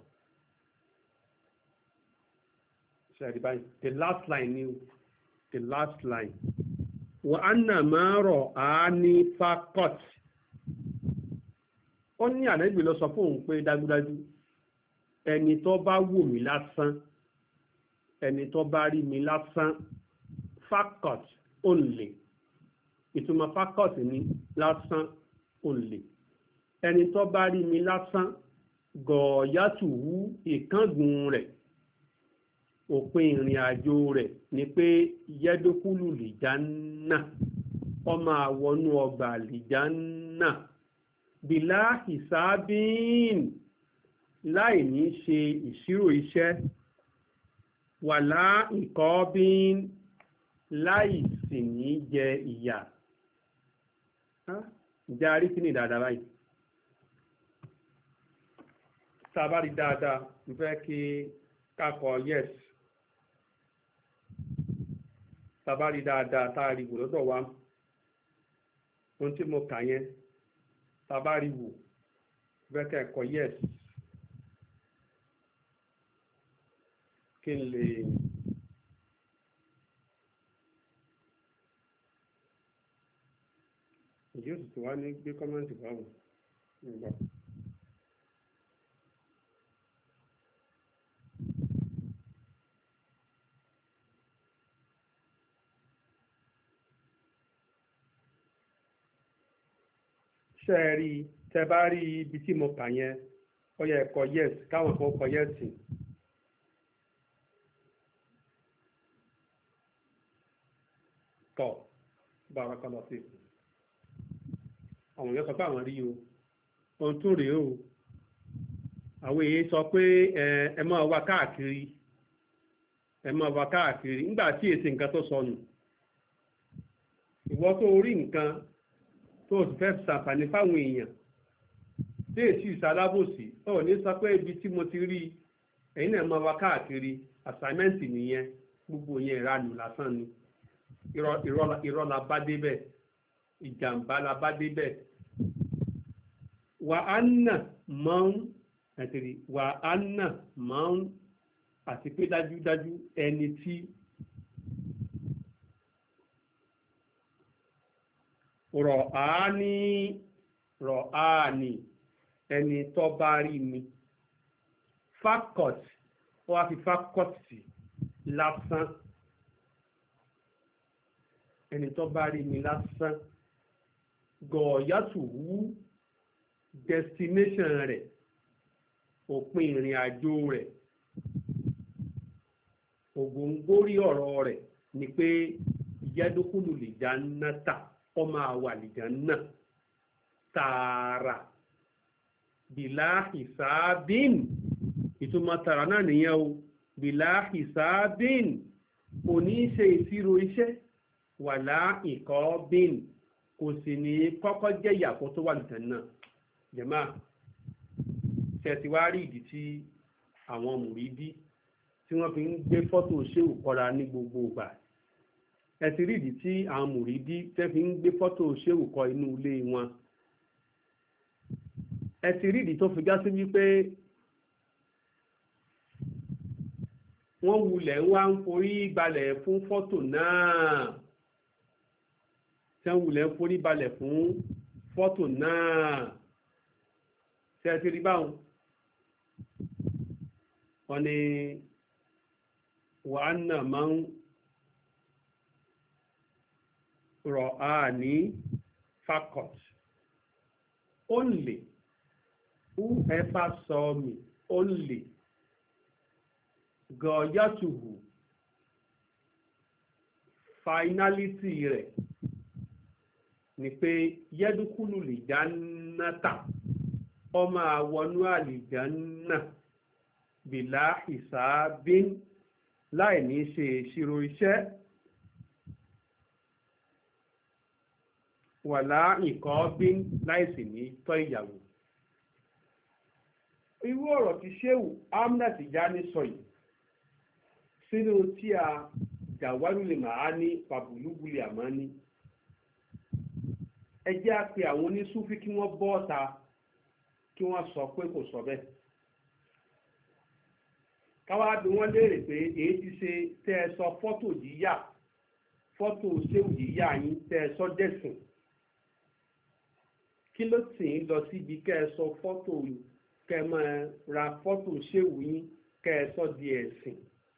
The last line ni the last line wa anna ma ra'ani faqat ó ní Ànábì lọ sọ fún òun pé dájúdájú ẹni tó bá wò mí lásán ẹni tó bá rí mi lásán faqat only ìtumọ̀ faqat ni lásán only ẹni tó bá rí mi lásán gọ̀ọ́yàtùwú ìkángun rẹ̀ òpin ìrìn àjò rẹ̀ ni pé yẹ́dókúlù lìjánà ọmọ àwọnú ọgbà lìjánà bìlá ìsábìn láì ní ṣe ìṣirò iṣẹ́ wàlá ìkọ́bìn láì sì ní jẹ ìyà járí kí ni dáadáa báyìí sábàrí dáadáa ń fẹ́ kí kákọ yes tabari dáadáa táàrí wò lọ́dọ̀ wa ohun tí mo kà yẹn tabari wò bẹ́kẹ̀ ẹ̀kọ́ yes kí n lè yóò sì wá ní gbé kọ́mẹ́ǹtì báwọn nígbà. ṣẹ́ẹ̀rí tẹ́ bá rí ibi tí mo kà yẹn ó yẹ kọ yes káwọn kan kọ yes. tọ́ barakallahu fi àwọn èèyàn sọ pé àwọn rí o ohun tó rèé o àwọn èèyàn sọ pé ẹ máa wá káàkiri nígbà tí èsì nǹkan tó sọnù ìwọ tó rí nǹkan tó sì fẹ́ ṣàǹfààní fáwọn èèyàn tí èsì ìsalábòsí ó ní sọ pé ibi tí mo ti rí ẹ̀yin náà máa wá káàkiri assignment nìyẹn gbogbo yẹn ìranù lásán ni irọ́ la bá débẹ̀ ìjàmbá la bá débẹ̀ wà á nà máa ń àti pé dájúdájú ẹni tí rọ̀ á ní ẹni tó bá rí mi fakọt ó wá fi fakọt sí lásán ẹni tó bá rí mi lásán gọ̀ọ́yàtù wú destination rẹ̀ òpin ìrìn àjò rẹ̀ ògóńgórí ọ̀rọ̀ rẹ̀ ni pé yẹ́dókùlù lìjà ńnà tà ó máa wà lìjà náà tààrà bìlá ìsáábìn ìtumọ̀ tààrà náà nìyẹn o bìlá ìsáábìn kò ní í ṣe ìṣirò iṣẹ́ wàlá ìkọ́ bín kò sì ní kọ́kọ́ jẹ́ ìyàpọ̀ tó wà lìjà náà jẹ̀má tẹ̀síwárí ìdí tí àwọn mùrídí tí wọ́n fi ń gbé fọ́tò ṣéwù kọ́ra ní gbogbo ìgbà ẹ ti rí ìdí tí àwọn mùrídí tẹ́ fi ń gbé fọ́tò ṣéwù kọ́ inú ilé wọn ẹ ti rí ìdí tó fi já sí wípé wọ́n wulẹ̀ wá ń forí balẹ̀ fún fọ́tò náà tí wọ́n wulẹ̀ ń forí balẹ̀ fún fọ́tò náà tí ẹ ti rí báwọn wọ́n ní wàhánà máa ń rọ̀ á ní fakọt only whoever saw me only gọ̀ọ́yàtùhù finality rẹ̀ ni pé yẹ́dúkúlù lìjánátà ọmọ àwọnú àlìjánà bìlá ìsáábín láì ní ṣe ìṣirò iṣẹ́ wàlá ìkọ́bín láìsì ní tọ́ ìyàwó. irú ọ̀rọ̀ tí Ṣéhù Ahmad Tijani sọ yìí sínú tí a Jawahirul Ma'ani Fabulugul Amani ẹ jẹ́ á pe àwọn onísúfí kí wọ́n bọ́ ọ̀ta kí wọ́n sọ pé kò sọ bẹ́ẹ̀ káwá bí wọ́n léèrè pé èyí ti ṣe tẹ́ ẹ sọ fọ́tò yíyà fọ́tò Ṣéhù yíyà yín tẹ́ ẹ sọ dẹ̀sìn kí ló tì í lọ síbi kẹ́ ẹ sọ fọ́tò kẹ́ ẹ máa ra fọ́tò Ṣéhù yín kẹ́ ẹ sọ di ẹ̀sìn.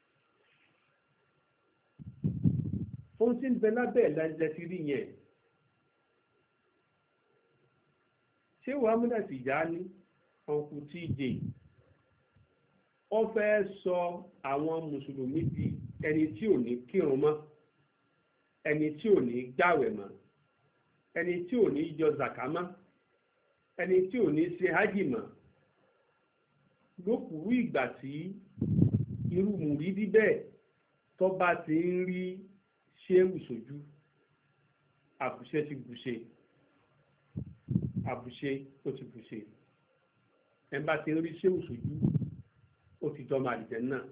ohun tí ń bẹ lábẹ́ ẹ̀ ti rí yẹn Ṣéhù Ahmad Tijani ọ̀nkù TJ ó fẹ́ sọ àwọn mùsùlùmí di ẹni tí ò ní kírun mọ́ ẹni tí ò ní gbàwẹ̀ mọ́ ẹni tí ò ní yọ zàká mọ́ ẹni tí ò ní ṣe hájì mọ́ lókùrú ìgbà tí irú mùrídí bẹ́ẹ̀ tó bá ti ń rí Ṣéhù sójú àbùṣe ti bùṣe àbùṣe ó ti bùṣe ẹ̀ bá ti ń rí Ṣéhù sójú ó ti jọ máa dìjẹ́ náà.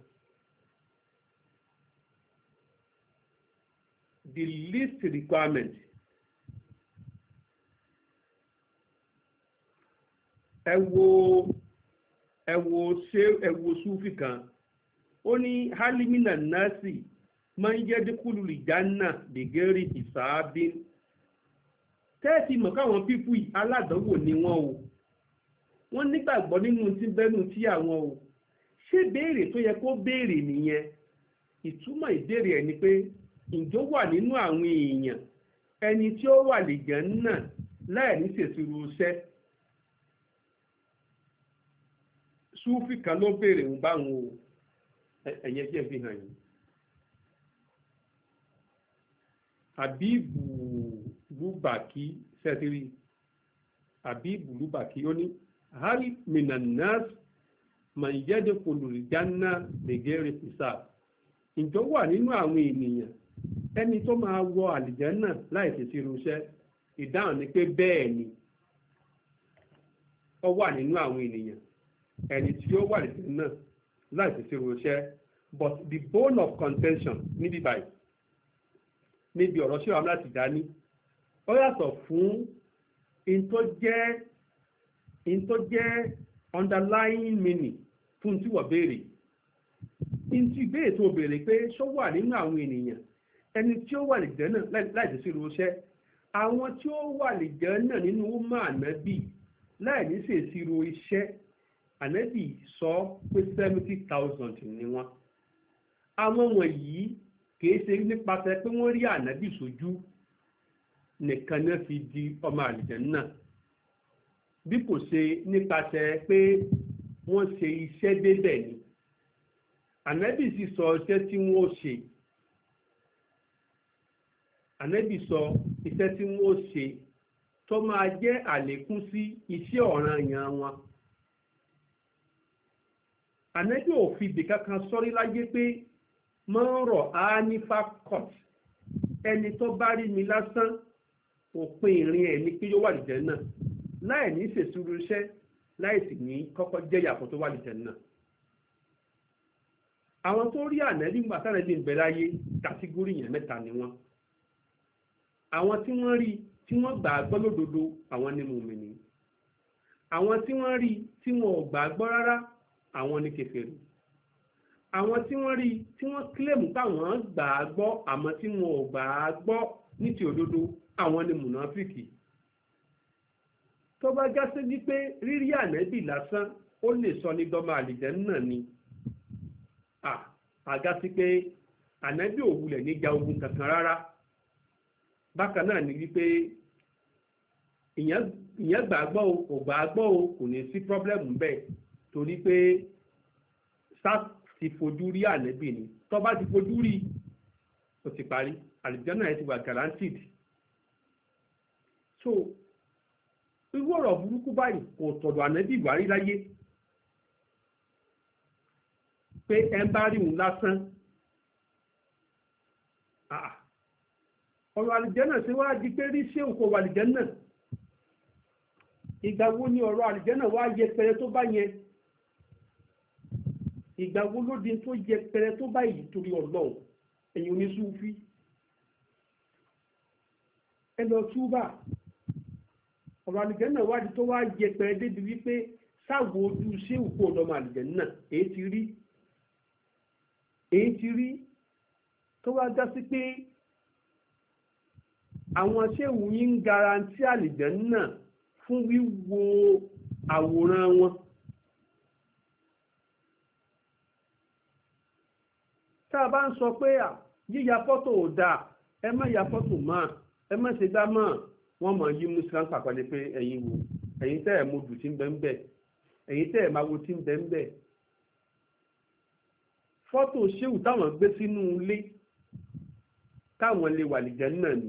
The least requirement ẹ wo súfì kan ó ní halimina nasi máa ń jẹ́ dínkùlù ìjánà dègẹ́rì ìsáábín tẹ́ẹ̀tì mọ̀ káwọn pípù aládánwò ni wọ́n o wọ́n nígbàgbọ́ nínú tí bẹ́nu tí àwọn o ṣé béèrè tó yẹ kó béèrè nìyẹn ìtumọ̀ ìbéèrè ẹ̀ ni pé ǹjọ́ wà nínú àwọn èèyàn ẹni tí ó wà lè jẹ́ náà láì ní ṣèṣirò iṣẹ́ súfì kan ló béèrè ń báwọn o ẹ̀yẹ jẹ́ fi hàn yín. Àbíbù lúbàkí sẹ́tìrì Àbíbù lúbàkí ó ní hali minanas man yadkhulu aljanna bighairi hisab. Ǹjọ́ wà nínú àwọn ènìyàn ẹni tó máa wọ àlìjánà láì ṣèṣì irúṣẹ́? Ìdáhùn ni pé bẹ́ẹ̀ ni ó wà nínú àwọn ènìyàn ẹni tí ó wà àlìjánà láì ṣèṣì irúṣẹ́. But the bone of contention níbí báyìí níbi ọ̀rọ̀ ṣé wàá láti dání ó yàtọ̀ fún in tó jẹ́ underlying meaning fún tí wọ́n béèrè. In tí ìbéèrè tó béèrè pé ṣó wà nínú àwọn ènìyàn ẹni tí ó wà àlìjánà láì ṣèṣì irúṣẹ́. Àwọn tí ó wà àlìjánà nínú ọmọ ànábì láì ní ṣèṣì irú iṣẹ́ ànábì sọ pé 70,000 ni wọ́n. Àwọn wọ̀nyí kìí ṣe nípasẹ̀ pé wọ́n rí ànábì sójú nìkan náà fi di ọmọ àlìjánà, bí kò ṣe nípasẹ̀ pé wọ́n ṣe iṣẹ́ débẹ̀ ni. Ànábì sì sọ iṣẹ́ tí wọ́n ṣe. Ànábì sọ iṣẹ́ tí wọ́n ṣe tó máa jẹ́ àlékún sí iṣẹ́ ọ̀ranyàn wọn. Ànábì ò fi ibì kankan sọ́rí láyé pé mọ́rọ̀ á ní fakọ́t ẹni tó bá rí mi lásán òpin ìrìn ẹ̀ ní pé yóò wà lìjẹ́ náà láì ní ṣèṣirò iṣẹ́ láì sì ní kọ́kọ́ jẹ́ ìyàpọ̀ tó wà lìjẹ́ náà. Àwọn tó rí ànábì gbàtàrẹ́bí ń bẹ láyé kàtígórì yẹn mẹ́ta ni wọ́n. Àwọn tí wọ́n rí tí wọ́n gbà gbọ́ lódodo àwọn ni mùmínì. Àwọn tí wọ́n rí tí wọ́n ò gbà gbọ́ rárá àwọn ni kèfèrí. Àwọn tí wọ́n rí tí wọ́n kílèmù táwọn gbà á gbọ́ àmọ́ tí wọn ò gbà á gbọ́ ní ti òdodo àwọn ni mùnáfíkì. Tó bá já sí wípé rírí ànábì lásán ó lè sọ ní dọ́mọ àlìjẹ́nnà ni. Àgá sí pé ànábì ò wulẹ̀ ní ja ogun kankan rárá. Bákan náà ni wípé ìyẹn gbà á gbọ́ o kò gbà á gbọ́ o kò ní sí pọ́blẹ́mù bẹ́ẹ̀ torí pé ti fojú rí ànábì ni. Tó bá ti fojú rí ó ti parí, àlìjánà ẹ̀ ti wà guaranteed. So irú ọ̀rọ̀ burúkú báyìí kò tọ̀dọ̀ ànábì wá rí láyé pé ẹ ń bá rí òun lásán. Ọ̀rọ̀ àlìjánà ṣe wá di pé rí ṣé òkò wà àlìjánà. Ìgbà wo ni ọ̀rọ̀ àlìjánà wá yẹpẹrẹ tó bá yẹn? Ìgbà wo ló di tó yẹpẹrẹ tó báyìí torí Ọlọ́run ẹ̀yin oníṣúfí? Ẹ lọ túbà. Ọ̀rọ̀ àlìjánà wádìí tó wá yẹpẹrẹ débi wípé sáwo ojú ṣé òkú ọ̀dọ́mọ àlìjánà èyí ti rí tó wá dá sí pé àwọn ṣéwù yín ń garanti àlìjánà fún wíwo àwòrán wọn. Tá a bá ń sọ pé yíya fọ́tò ò dáa ẹ má ya fọ́tò mọ́ ẹ má ṣe dá mọ́ wọ́n mọ̀ yí muslim pàpàdé pé ẹ̀yin wo ẹ̀yin tẹ́ ẹ̀ modù tí ń bẹ ń bẹ ẹ̀yin tẹ́ ẹ̀ máa wo tí ń bẹ ń bẹ. Fọ́tò ṣéwù táwọn gbé sínú ilé káwọn lè wà àlìjánà ni.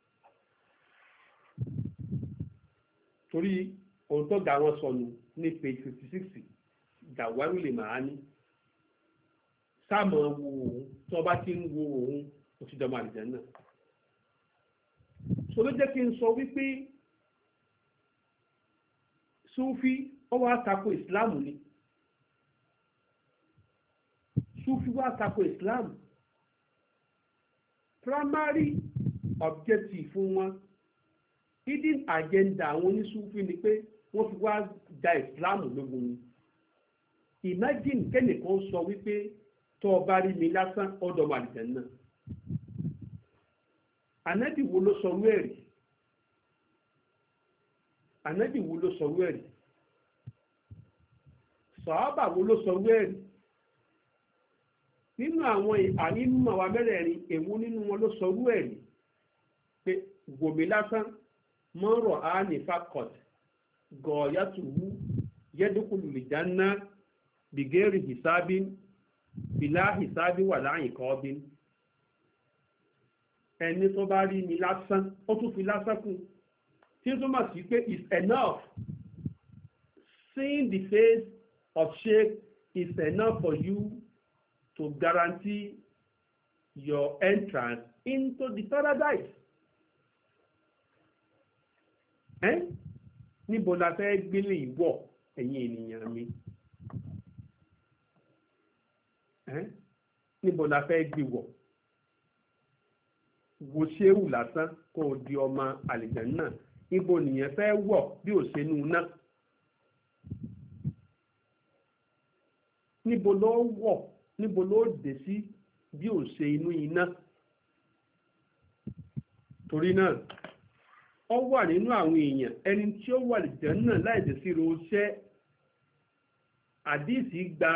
Torí ohun tó ga wọn sọnù ní page 56 Jawahirul Ma'ani sáàmù wo òun tí wọ́n bá ti ń wo òun ó ti dọ́mọ àlìjánà. So ló jẹ́ kí n sọ wípé Súfí ó wá tako ìsìláàmù ni. Súfí wá tako ìsìláàmù. Primary objective fún wọn hidden agenda àwọn onísúfí ni pé wọ́n fi wá da ìsìláàmù lógun ni. Imagine kẹ́nìkan sọ wípé tó o bá rí mi lásán ọ̀dọ̀ ọmọ àlìjánà. Ànábì wo ló sọrú ẹ̀rí? Ànábì wo ló sọrú ẹ̀rí? Sàhábà wo ló sọrú ẹ̀rí? Nínú àwọn àyínmọ̀ wa mẹ́rẹ̀ẹ̀rin èwo nínú wọn ló sọrú ẹ̀rí pé wòmí lásán mọ́rọ̀ á ní fakọ̀t gọ̀ọ́yàtùwú yẹ́dúkùlù lìjánná bìgẹ́rì hisabin bìlá hisabin wà láyìn kọ́bin. Ẹni tó bá rí mi lásán ó tún fi lásán kù tí ó túmọ̀ sí pé it's enough. Seeing the face of Sheikh is enough for you to guarantee your entrance into the paradise. Níbo la fẹ́ gbélé ìwọ̀ ẹ̀yin ènìyàn mi? Níbo la fẹ́ gbé wọ̀? Wo ṣéwù lásán kó o di ọmọ àlìjànnà. Níbo nìyẹn fẹ́ wọ̀ bí ò ṣe nú náà? Níbo ló wọ̀, níbo ló dé sí bí ò ṣe inú iná? Torí náà ó wà nínú àwọn èèyàn ẹni tí ó wà àlìjànnà láì dé sí roṣẹ́. Àdìsí gba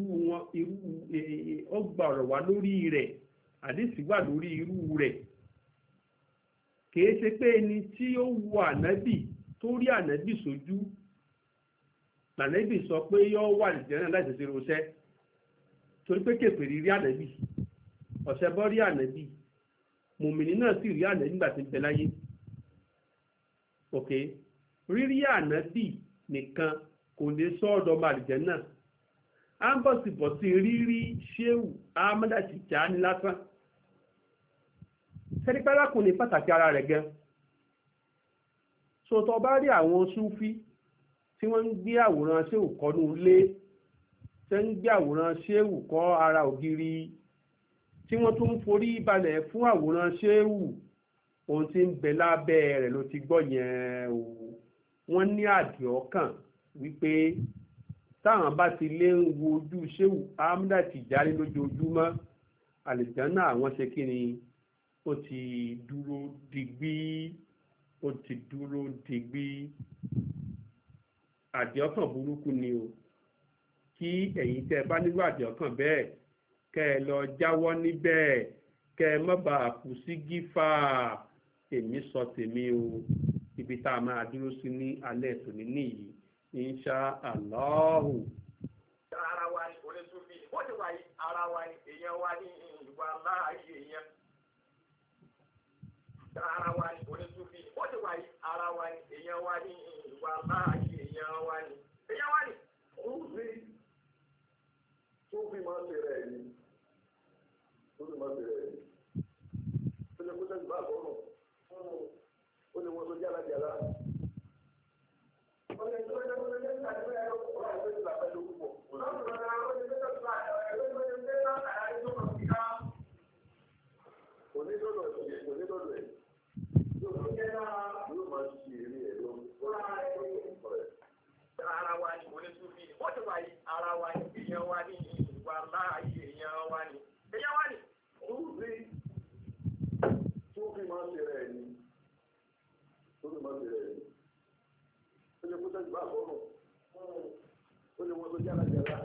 ó gba ọ̀rọ̀ wá lórí rẹ̀. Àdìsí wà lórí irú rẹ̀. Kìí ṣe pé ẹni tí ó wo ànábì tó rí ànábì sójú lànábì sọ pé yóò wà àlìjànnà láì dé sí roṣẹ́. Torí pé kèfèrí rí ànábì, ọ̀ṣẹbọ rí ànábì, mùmìnì náà sì rí ànábì nígbà tí ń bẹ láyé. Rírí ànábì nìkan kò lè sọ ọ̀dọ̀ ọmọ àlìjànnà. À ń bọ̀sibọ̀sí rírí Ṣéhù Ahmada Tijani lásán. Sẹ́dípẹ́lá kò ní pàtàkì ara rẹ̀ gan. Sọ̀tọ̀ bá rí àwọn Súfí tí wọ́n ń gbé àwòrán Ṣéhù kọ́nú ilé, tí wọ́n ń gbé àwòrán Ṣéhù kọ́ ara ògiri, tí wọ́n tún ń forí balẹ̀ fún àwòrán Ṣéhù, ohun tí ń bẹ lábẹ́ rẹ̀ ló ti gbọ́ yẹn o. Wọ́n ní àdìọ́kàn wípé táwọn bá ti lé ń wo ojú Ṣéhù Ahmada Tijani lójoojúmọ́, àlìjànnà àwọn ṣe kí ni? Ó ti dúró digbí. Ó ti dúró digbí. Àdìọ́kàn burúkú ni o. Kí ẹ̀yin tẹ́ bá nílò àdìọ́kàn bẹ́ẹ̀ kẹ́ ẹ lọ jáwọ́ níbẹ̀, kẹ́ ẹ má bàa kú sí gífà. Èmi sọ tèmi o. Ibi tá a máa dúró sí ní alẹ́ tòní nìyí. Insha Allah. Ara wa ni onísùnfì ni. Wọ́n ti wà yìí ara wa ni èèyàn wa ní ìwà láàyè èèyàn. Ara wa ni onísùnfì ni. Wọ́n ti wà yìí ara wa ni èèyàn wa ní ìwà láàyè èèyàn wa ni. Èèyàn wa ni. Súfì máa ń bẹ̀rẹ̀ ẹ̀yìn. Súfì máa ń bẹ̀rẹ̀ ẹ̀yìn. Ó lè kó sẹ́yìn bá àbọ̀rùn. Ó lè wọ́n tó jálajàlá. Ara wa ni onísùnfì ni. Wọ́n ti wà yìí ara wa ni èèyàn wa ní ìwà láàyè èèyàn wa ni. Èèyàn wa ni. Súfì máa ń bẹ̀rẹ̀ ẹ̀yìn. Súfì máa ń bẹ̀rẹ̀ ẹ̀yìn. Ó lè kó sẹ́yìn bá àbọ̀rùn. Ó lè wọ́n tó jálajàlá.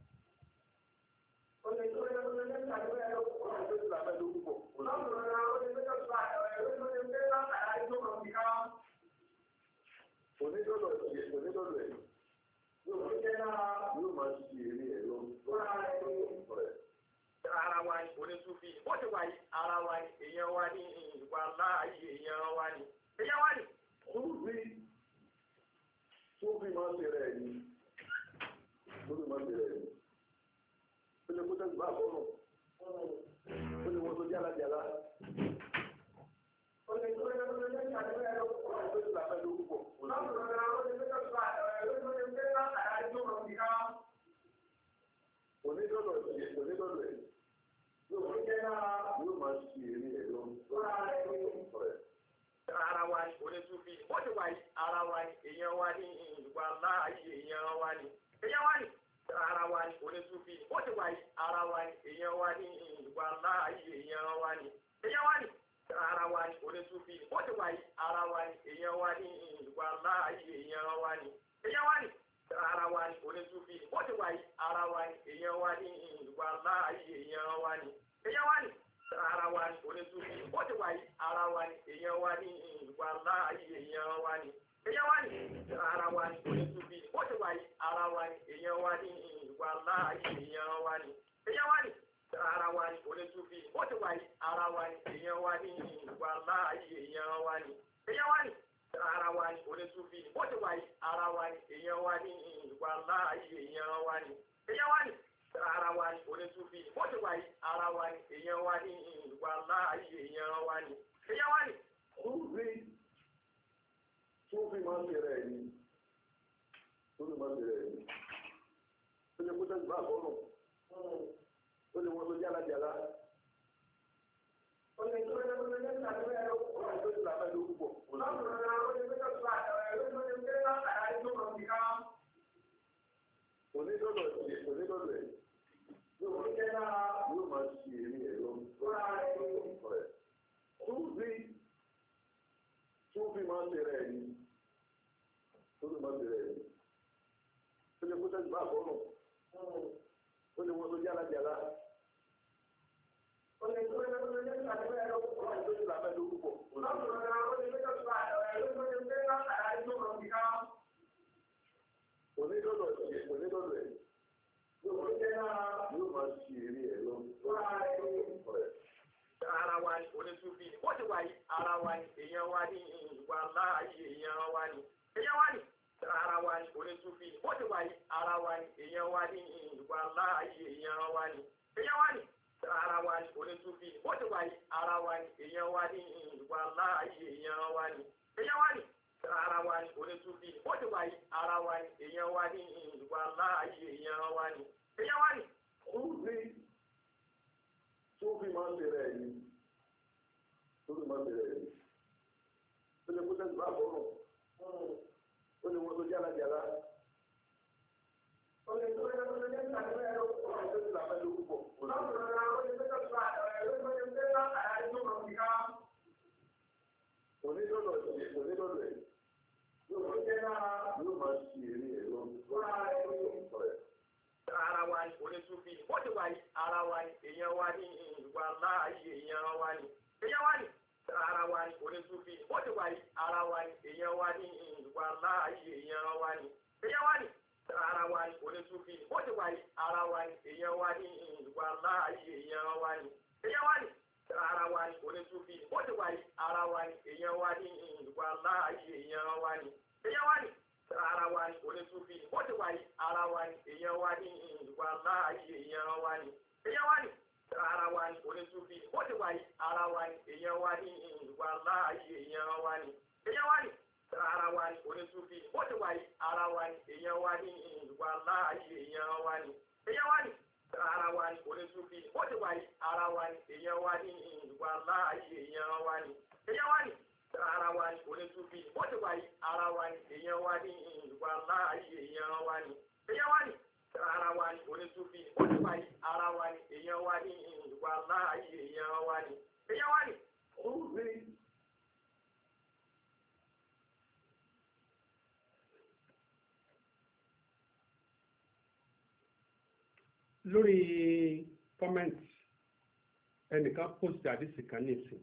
Ara wa ni onísùnfì ni. Wọ́n ti wà yìí ara wa ni èèyàn wa ní ìwà láàyè èèyàn wa ni. Èèyàn wa ni. Súfì máa ń bẹ̀rẹ̀ ẹ̀yìn. Súfì máa ń bẹ̀rẹ̀ ẹ̀yìn. Ó lè kó sẹ́yìn bá àbọ̀rùn. Ó lè wọ́n tó jálajàlá. Ara wa ni onísùnfì ni. Wọ́n ti wà yìí ara wa ni èèyàn wa ní ìwà láàyè èèyàn wa ni. Èèyàn wa ni. Ara wa ni onísùnfì ni. Wọ́n ti wà yìí ara wa ni èèyàn wa ní ìwà láàyè èèyàn wa ni. Èèyàn wa ni. Ara wa ni onísùnfì ni. Wọ́n ti wà yìí ara wa ni èèyàn wa ní ìwà láàyè èèyàn wa ni. Èèyàn wa ni. Ara wa ni onísùnfì ni. Wọ́n ti wà yìí ara wa ni èèyàn wa ní ìwà láàyè èèyàn wa ni. Èèyàn wa ni. Ara wa ni onísùnfì ni. Wọ́n ti wà yìí ara wa ni èèyàn wa ní ìwà láàyè èèyàn wa ni. Èèyàn wa ni. Ara wa ni onísùnfì ni. Wọ́n ti wà yìí ara wa ni èèyàn wa ní ìwà láàyè. láàyè èèyàn wa ni èèyàn wa ni ara wa ni onítúbí ni ó ti wà yìí ara wa ni èèyàn wa ni wà láàyè èèyàn wa ni èèyàn wa ni ara wa ni onítúbí ni ó ti wà yìí ara wa ni èèyàn wa ni wà láàyè èèyàn wa ni èèyàn wa ni ara wa ni onítúbí ni ó ti wà yìí ara wa ni èèyàn wa ni wà láàyè èèyàn wa ni èèyàn wa ni. Súfì máa ń bẹ̀rẹ̀ ẹ̀yìn. Súfì máa ń bẹ̀rẹ̀ ẹ̀yìn. Ó lè kó tẹ́sí bá àkọ́nù. Ó lè wọ́n tó jálajàlá. Ó lè tó lè tó lè ní ìsàlẹ̀ ẹ̀rọ púpọ̀. Ó lè tó ìlànà ẹ̀rọ púpọ̀. Ó lè tó ìlànà ẹ̀rọ púpọ̀. Onídọ́dọ̀ ẹ̀. Yóò máa ṣe eré ẹ̀ lọ. Súfì máa ń bẹ̀rẹ̀ ẹ̀yìn. Súfì máa ń bẹ̀rẹ̀ ẹ̀yìn. Ó lè kó tẹ́sí bá àkọ́nù. Ó lè wọ́n tó jálajàlá. Ó lè tó lè tó lè ní ìsàlẹ̀ ẹ̀rọ púpọ̀. Ó lè tó ìlànà ẹ̀rọ púpọ̀. Onídọ́dọ̀ ẹ̀. Yóò máa ṣe eré ẹ̀ lọ. Ara wa ni onítúbí ni ó ti wà yìí ara wa ni èèyàn wa ni wà láàyè èèyàn wa ni èèyàn wa ni ara wa ni onítúbí ni ó ti wà yìí ara wa ni èèyàn wa ni wà láàyè èèyàn wa ni èèyàn wa ni ara wa ni onítúbí ni ó ti wà yìí ara wa ni èèyàn wa ni wà láàyè èèyàn wa ni èèyàn wa ni ara wa ni onítúbí ni ó ti wà yìí ara wa ni èèyàn wa ni wà láàyè èèyàn wa ni èèyàn wa ni. Súfì máa ń bẹ̀rẹ̀ ẹ̀yìn. Súfì máa ń bẹ̀rẹ̀ ẹ̀yìn. Ó lè kó tẹ́sí bá àkọ́nù. Ó lè wọ́n tó jálajàlá. Ó lè tó lè tó lè ní ìsàlẹ̀ ẹ̀rọ púpọ̀. Ó lè tó ìlànà ẹ̀rọ púpọ̀. Onídọ́dọ̀ ẹ̀. Yóò máa ṣe eré ẹ̀ lọ. Ara wa ni onítúbí ni ó ti wà yìí ara wa ni èèyàn wa ni wà láàyè èèyàn wa ni èèyàn wa ni ara wa ni onítúbí ni ó ti wà yìí ara wa ni èèyàn wa ni wà láàyè èèyàn wa ni èèyàn wa ni ara wa ni onítúbí ni ó ti wà yìí ara wa ni èèyàn wa ni wà láàyè èèyàn wa ni èèyàn wa ni ara wa ni onítúbí ni ó ti wà yìí ara wa ni èèyàn wa ni wà láàyè èèyàn wa ni èèyàn wa ni ara wa ni onítúbí ni ó ti wà yìí ara wa ni èèyàn wa ni wà láàyè èèyàn wa ni èèyàn wa ni ara wa ni onítúbí ni ó ti wà yìí ara wa ni èèyàn wa ni wà láàyè èèyàn wa ni èèyàn wa ni ara wa ni onítúbí ni ó ti wà yìí ara wa ni èèyàn wa ni wà láàyè èèyàn wa ni èèyàn wa ni ara wa ni onítúbí ni ó ti wà yìí ara wa ni èèyàn wa ni wà láàyè èèyàn wa ni èèyàn wa ni ara wa ni onítúbí ni ó ti wà yìí ara wa ni èèyàn wa ni wà láàyè èèyàn wa ni èèyàn wa ni ara wa ni onítúbí ni ó ti wà yìí ara wa ni èèyàn wa ni wà láàyè èèyàn wa ni èèyàn wa ni. Lórí comment ẹnìkan post àdìsí kan nìsín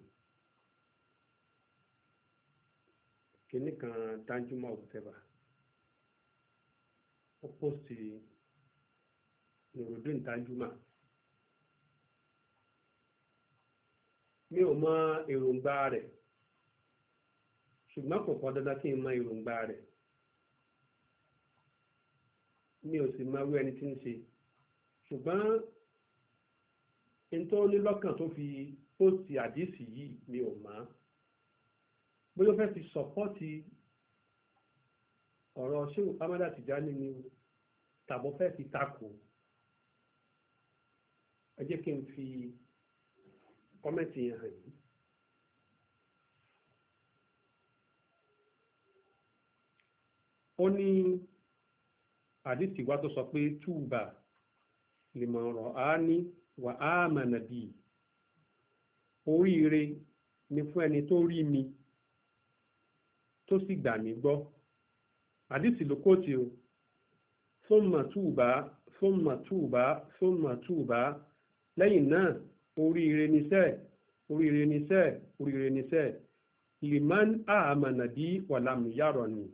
kìíní kan Danjuma whatever ó post Nurudeen Danjuma mi ò mọ èròǹgbà rẹ̀ ṣùgbọ́n kò pọn dandan kí n mọ èròǹgbà rẹ̀ mi ò sì mọ irú ẹni tí ń ṣe ṣùgbọ́n nítorí onílọ́kàn tó fi póòtì àdìsí yìí mi ò mọ̀ bóyá ó fẹ́ fi sọ́pọ́ọ̀tì ọ̀rọ̀ Shehu Ahmada Tijani ni tàbí ó fẹ́ fi takò ẹ jẹ́ kí n fi kọ́mẹ́ǹtì yẹn hàn yìí. ó ní àdìsí wa tó sọ pé túùbà liman ra'ani wa amana bi oríire ni fún ẹni tó rí mi tó sì gbà mí gbọ́ àdìsí ló kóòtì o thumma tuba thumma tuba thumma tuba lẹ́yìn náà oríire níṣẹ́ oríire níṣẹ́ oríire níṣẹ́ liman amana bi wa lam yarani.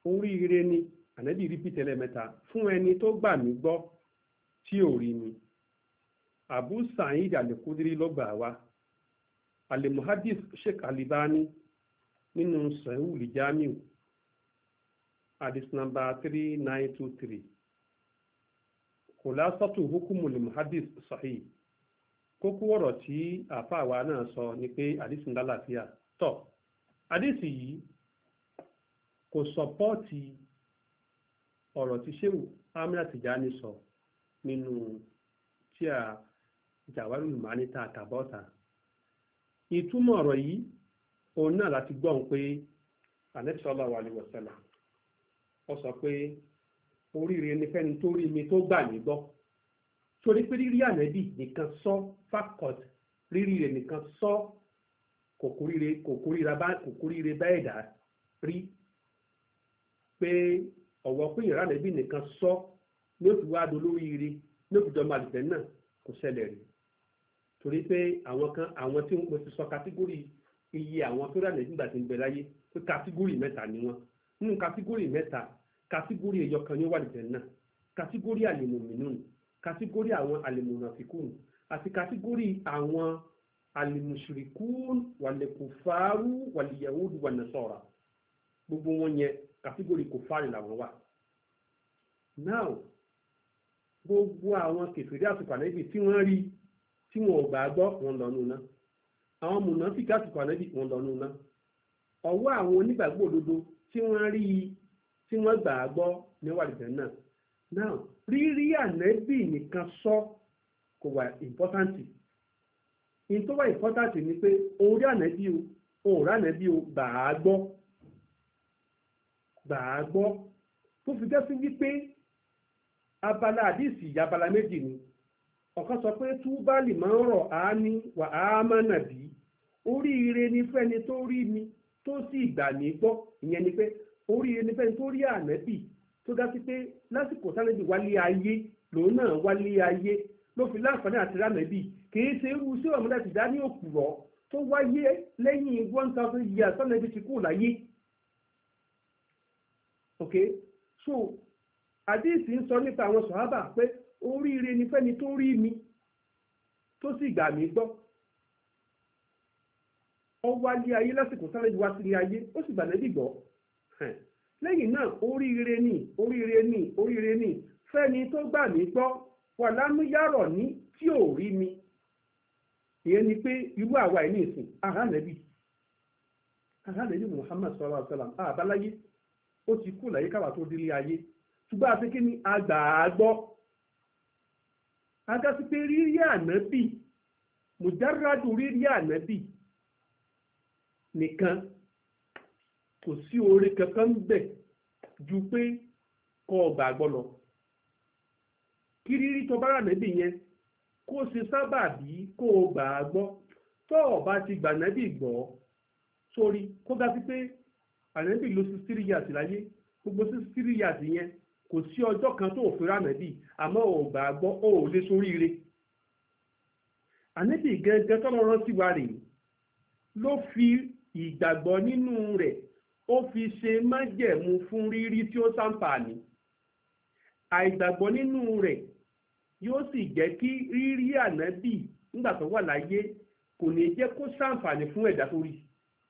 oríire ni ànábì rípítì ẹlẹ́mẹ́ta fún ẹni tó gbà mí gbọ́ tí ò rí mi. Abu Sa'id al-Khudri ló gbà wá. Al-Muhaddith Sheikh Albani nínú Sahihul Jamiu hadith number 3923. Khulasatu hukumul muhaddith sahih. Kókó ọ̀rọ̀ tí àfáà wa náà sọ ni pé àdìsí ńlá làáfíà tọ̀. Àdìsí yìí kò sọpọ́ọ̀tì ọ̀rọ̀ tí Shehu Amina Tijani sọ nínú tí a Jawahirul Ma'ani ta àkàbọ́ta. Ìtumọ̀ ọ̀rọ̀ yìí òun náà láti gbọ́n pé Ànábì sallallahu alaihi wasallam ó sọ pé oríire ni fẹ́ni tó rí mi tó gbà mí gbọ́. Torí pé rírí ànábì nìkan sọ fákọt rírí rẹ̀ nìkan sọ kò kórìíre bá ẹ̀dá rí pé ọ̀wọ́ pé ìyàrá ànábì nìkan sọ ní òfin wá dolóríire ní òfin jọmọ àlùfẹ́ náà kò ṣẹlẹ̀ rí. Torí pé àwọn tí mo ti sọ kátígórì iye àwọn tó rà ànábì nígbà tí ń bẹ láyé pé kátígórì mẹ́ta ni wọ́n. Nínú kátígórì mẹ́ta kátígórì ẹyọ kan ní wà àlùfẹ́ náà kátígórì àlìmùmínùn kàtígórì àwọn alìmùnàfikún àti kàtígórì àwọn alìmùsùrìkún wàlẹ̀kùfàárù wàlìyàwódù wànàsọ̀rà gbogbo wọn yẹn kàtígórì kùfàárì làwọn wà. now gbogbo àwọn kèfèrí àsìkò ànábì tí wọ́n rí tí wọn ò gbà gbọ́ wọn lọ́nu ná àwọn mùnàfíkì àsìkò ànábì wọn lọ́nu ná ọwọ́ àwọn onígbàgbọ́ òdodo tí wọ́n rí tí wọ́n gbà gbọ́ ní wàlìjẹ́ náà. now rírí ànábì nìkan sọ kò wà ìmpọ́táǹtì in tó wà ìmpọ́táǹtì ni pé òun rí ànábì o òun rí ànábì o gbà á gbọ́ tó fi jẹ́ sí wípé abala àdìsí abala méjì ni ọ̀kan sọ pé túbálì máa ń rọ̀ á ní wà á má nàbí oríire ní fẹ́ni tó rí mi tó sì gbà mí gbọ́ ìyẹn ni pé oríire ní fẹ́ni tó rí ànábì tó dá sí pé lásìkò sálẹ́bì wálé ayé lòun náà wálé ayé ló fi láǹfààní àti ránàbì kìí ṣe irú sí ọmọdé ti dá ní òkùrọ̀ tó wáyé lẹ́yìn 1000 years sálẹ́bì ti kú láyé. ok so àdìsí ń sọ nípa àwọn sọ̀hábà pé oríire ni fẹ́ni tó rí mi tó sì gbà mí gbọ́ ó wálé ayé lásìkò sálẹ́bì wá sílé ayé ó sì gbà nẹ́bì gbọ́. lẹ́yìn náà oríire ní fẹ́ni tó gbà mí gbọ́ wà lámúyárọ̀ ní tí ò rí mi ìyẹn ni pé irú àwa ẹ̀ ní ìsìn àhánẹ́bì Muhammad sallallahu alaihi wasallam àbáláyé ó ti kú láyé káwà tó délé ayé ṣùgbọ́n àti kí ni àgbàgbọ́ agásí pé rírí ànábì mùjáràdù rírí ànábì nìkan kò sí oore kankan bẹ̀ ju pé kọ́ ọ gbàgbọ́ lọ. Kí rírí tó bá rà níbì yẹn kó ṣe sábàbí kó o gbàgbọ́ tó o bá ti gbà nábì gbọ́ sórí kó ga sí pé ànábì ló 63 years láyé gbogbo 63 years yẹn kò sí ọjọ́ kan tó òfin rà nábì àmọ́ ò gbàgbọ́ ó ò lè sóríire. Ànábì gẹ́gẹ́ tọ́lọ́rọ́ sí wa rèé ló fi ìgbàgbọ́ nínú rẹ̀ ó fi ṣe májẹ̀mú fún rírí tí ó ṣàǹfààní. Àìgbàgbọ́ nínú rẹ̀ yóò sì jẹ́ kí rírí ànábì nígbà tó wà láyé kò ní jẹ́ kó ṣàǹfààní fún ẹ̀dá tó rí.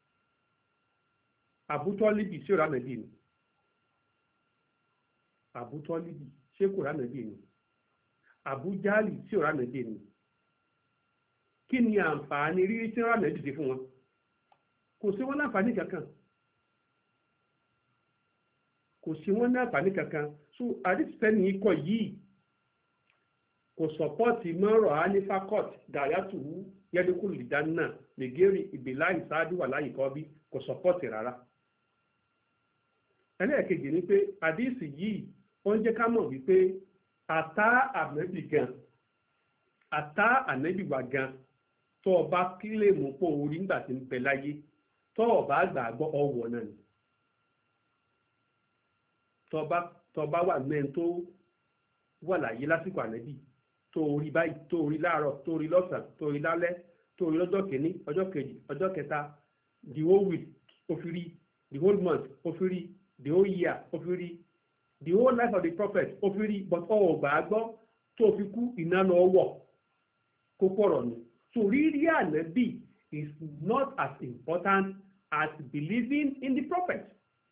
Àbútọ́líbì sí òrà nàbì ni. Àbútọ́líbì ṣé kò rà nàbì ni. Àbújálì sí òrà nàbì ni. Kí ni àǹfààní rírí tí ó rà nàbì sí fún wọn? Kò sí wọn láǹfààní kankan. Kò sí wọn ní àǹfààní kankan. So àdìsítẹ́nì ikọ̀ yìí kò sọ̀pọ́ọ̀tì mọ́rọ̀ á ní fakọ́t gàyàtù yẹ́dẹ́kùn lìdánná nìgérí ìbílá ìsáádùwà láyé kọ́ bí kò sọ̀pọ́ọ̀tì rárá. Ẹlẹ́ẹ̀kejì ni pé àdìsí yìí ó ń jẹ́ ká mọ̀ wípé àtá ànábì gan àtá ànábì wà gan tó o bá kílè mú pò orí nígbà tí ń bẹ láyé tó o bá gbàgbọ́ ọwọ́ náà ni. Tó bá wà mẹ́rin tó wà láyé lásìkò ànábì tó rí báyìí tó rí láàárọ̀ tó rí lọ́sàn-án tó rí lálẹ́ tó rí lọ́jọ́ kìíní ọjọ́ kejì ọjọ́ kẹta the whole week ó fi rí the whole month ó fi rí the whole year ó fi rí the whole life of the prophet ó fi rí but ọ̀ gbà á gbọ́ tó fi kú iná lọ wọ̀ kókó ọ̀rọ̀ ni. So rírí ànábì is not as important as believing in the prophet.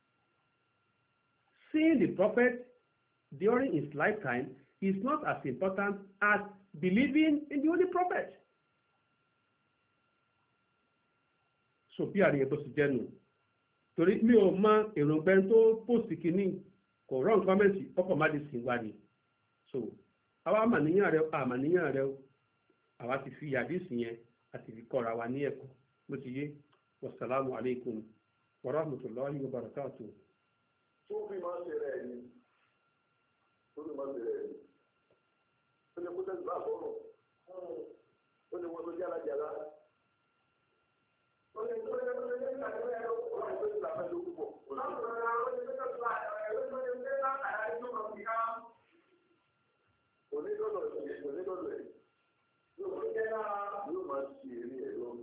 Seeing the prophet during his lifetime is not as important as believing in the holy prophet. So bí àríyàn bó sì jẹ́nu torí mi ò mọ èròǹgbẹ́ tó pòsì kínní kò rán kọ́mẹ́ǹtì ọkọ̀ má di sìn wá ni. So àwa àmàníyàn rẹ o àwa ti fi àdìsí yẹn àti fi kọ́ra wa ní ẹ̀kọ́ bó ti yé. Wasalaamu alaikum wa rahmatullahi wa barakatuh. tó fi máa ń ṣe rẹ̀ ni tó fi máa ń ṣe rẹ̀ ni ó lè kó tẹ̀sí bá àkọ́rọ̀ ó lè wọ́n tó jára jára ó lè tó lè tó lè ní àgbẹ̀ ẹ̀rọ ó lè tó lè láfẹ́ ló púpọ̀ ó lè tó lè tó lè tó lè onídọ́dọ̀ ẹ̀ yóò máa ṣe eré ẹ̀ lọ.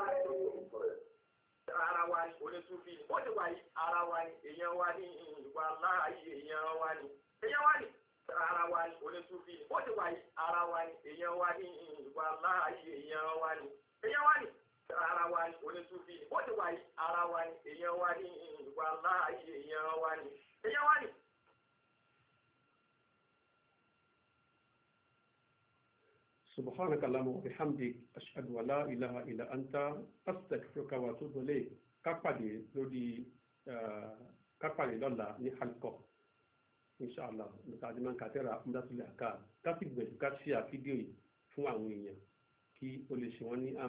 Ara wa ni onítúbí ni wọ́n ti wà yí ara wa ni èèyàn wa ní ìwà láàyè èèyàn wa ni ara wa ni onítúbí ni wọ́n ti wà yí ara wa ni èèyàn wa ní ìwà láàyè èèyàn wa ni ara wa ni onítúbí ni wọ́n ti wà yí ara wa ni èèyàn wa ní ìwà láàyè èèyàn wa ni. سبحانك اللهم وبحمدك أشهد أن لا إله إلا أنت أستغفرك وأتوب إليك kápálí lọ́la ní halkọ́ inṣàlá mùsàlùmí kàtẹ́rà ọmọdásílẹ̀ àká ká sì gbẹ̀dù ká ṣe àfídíò yìí fún àwọn èèyàn kí ó lè ṣe wọ́n ní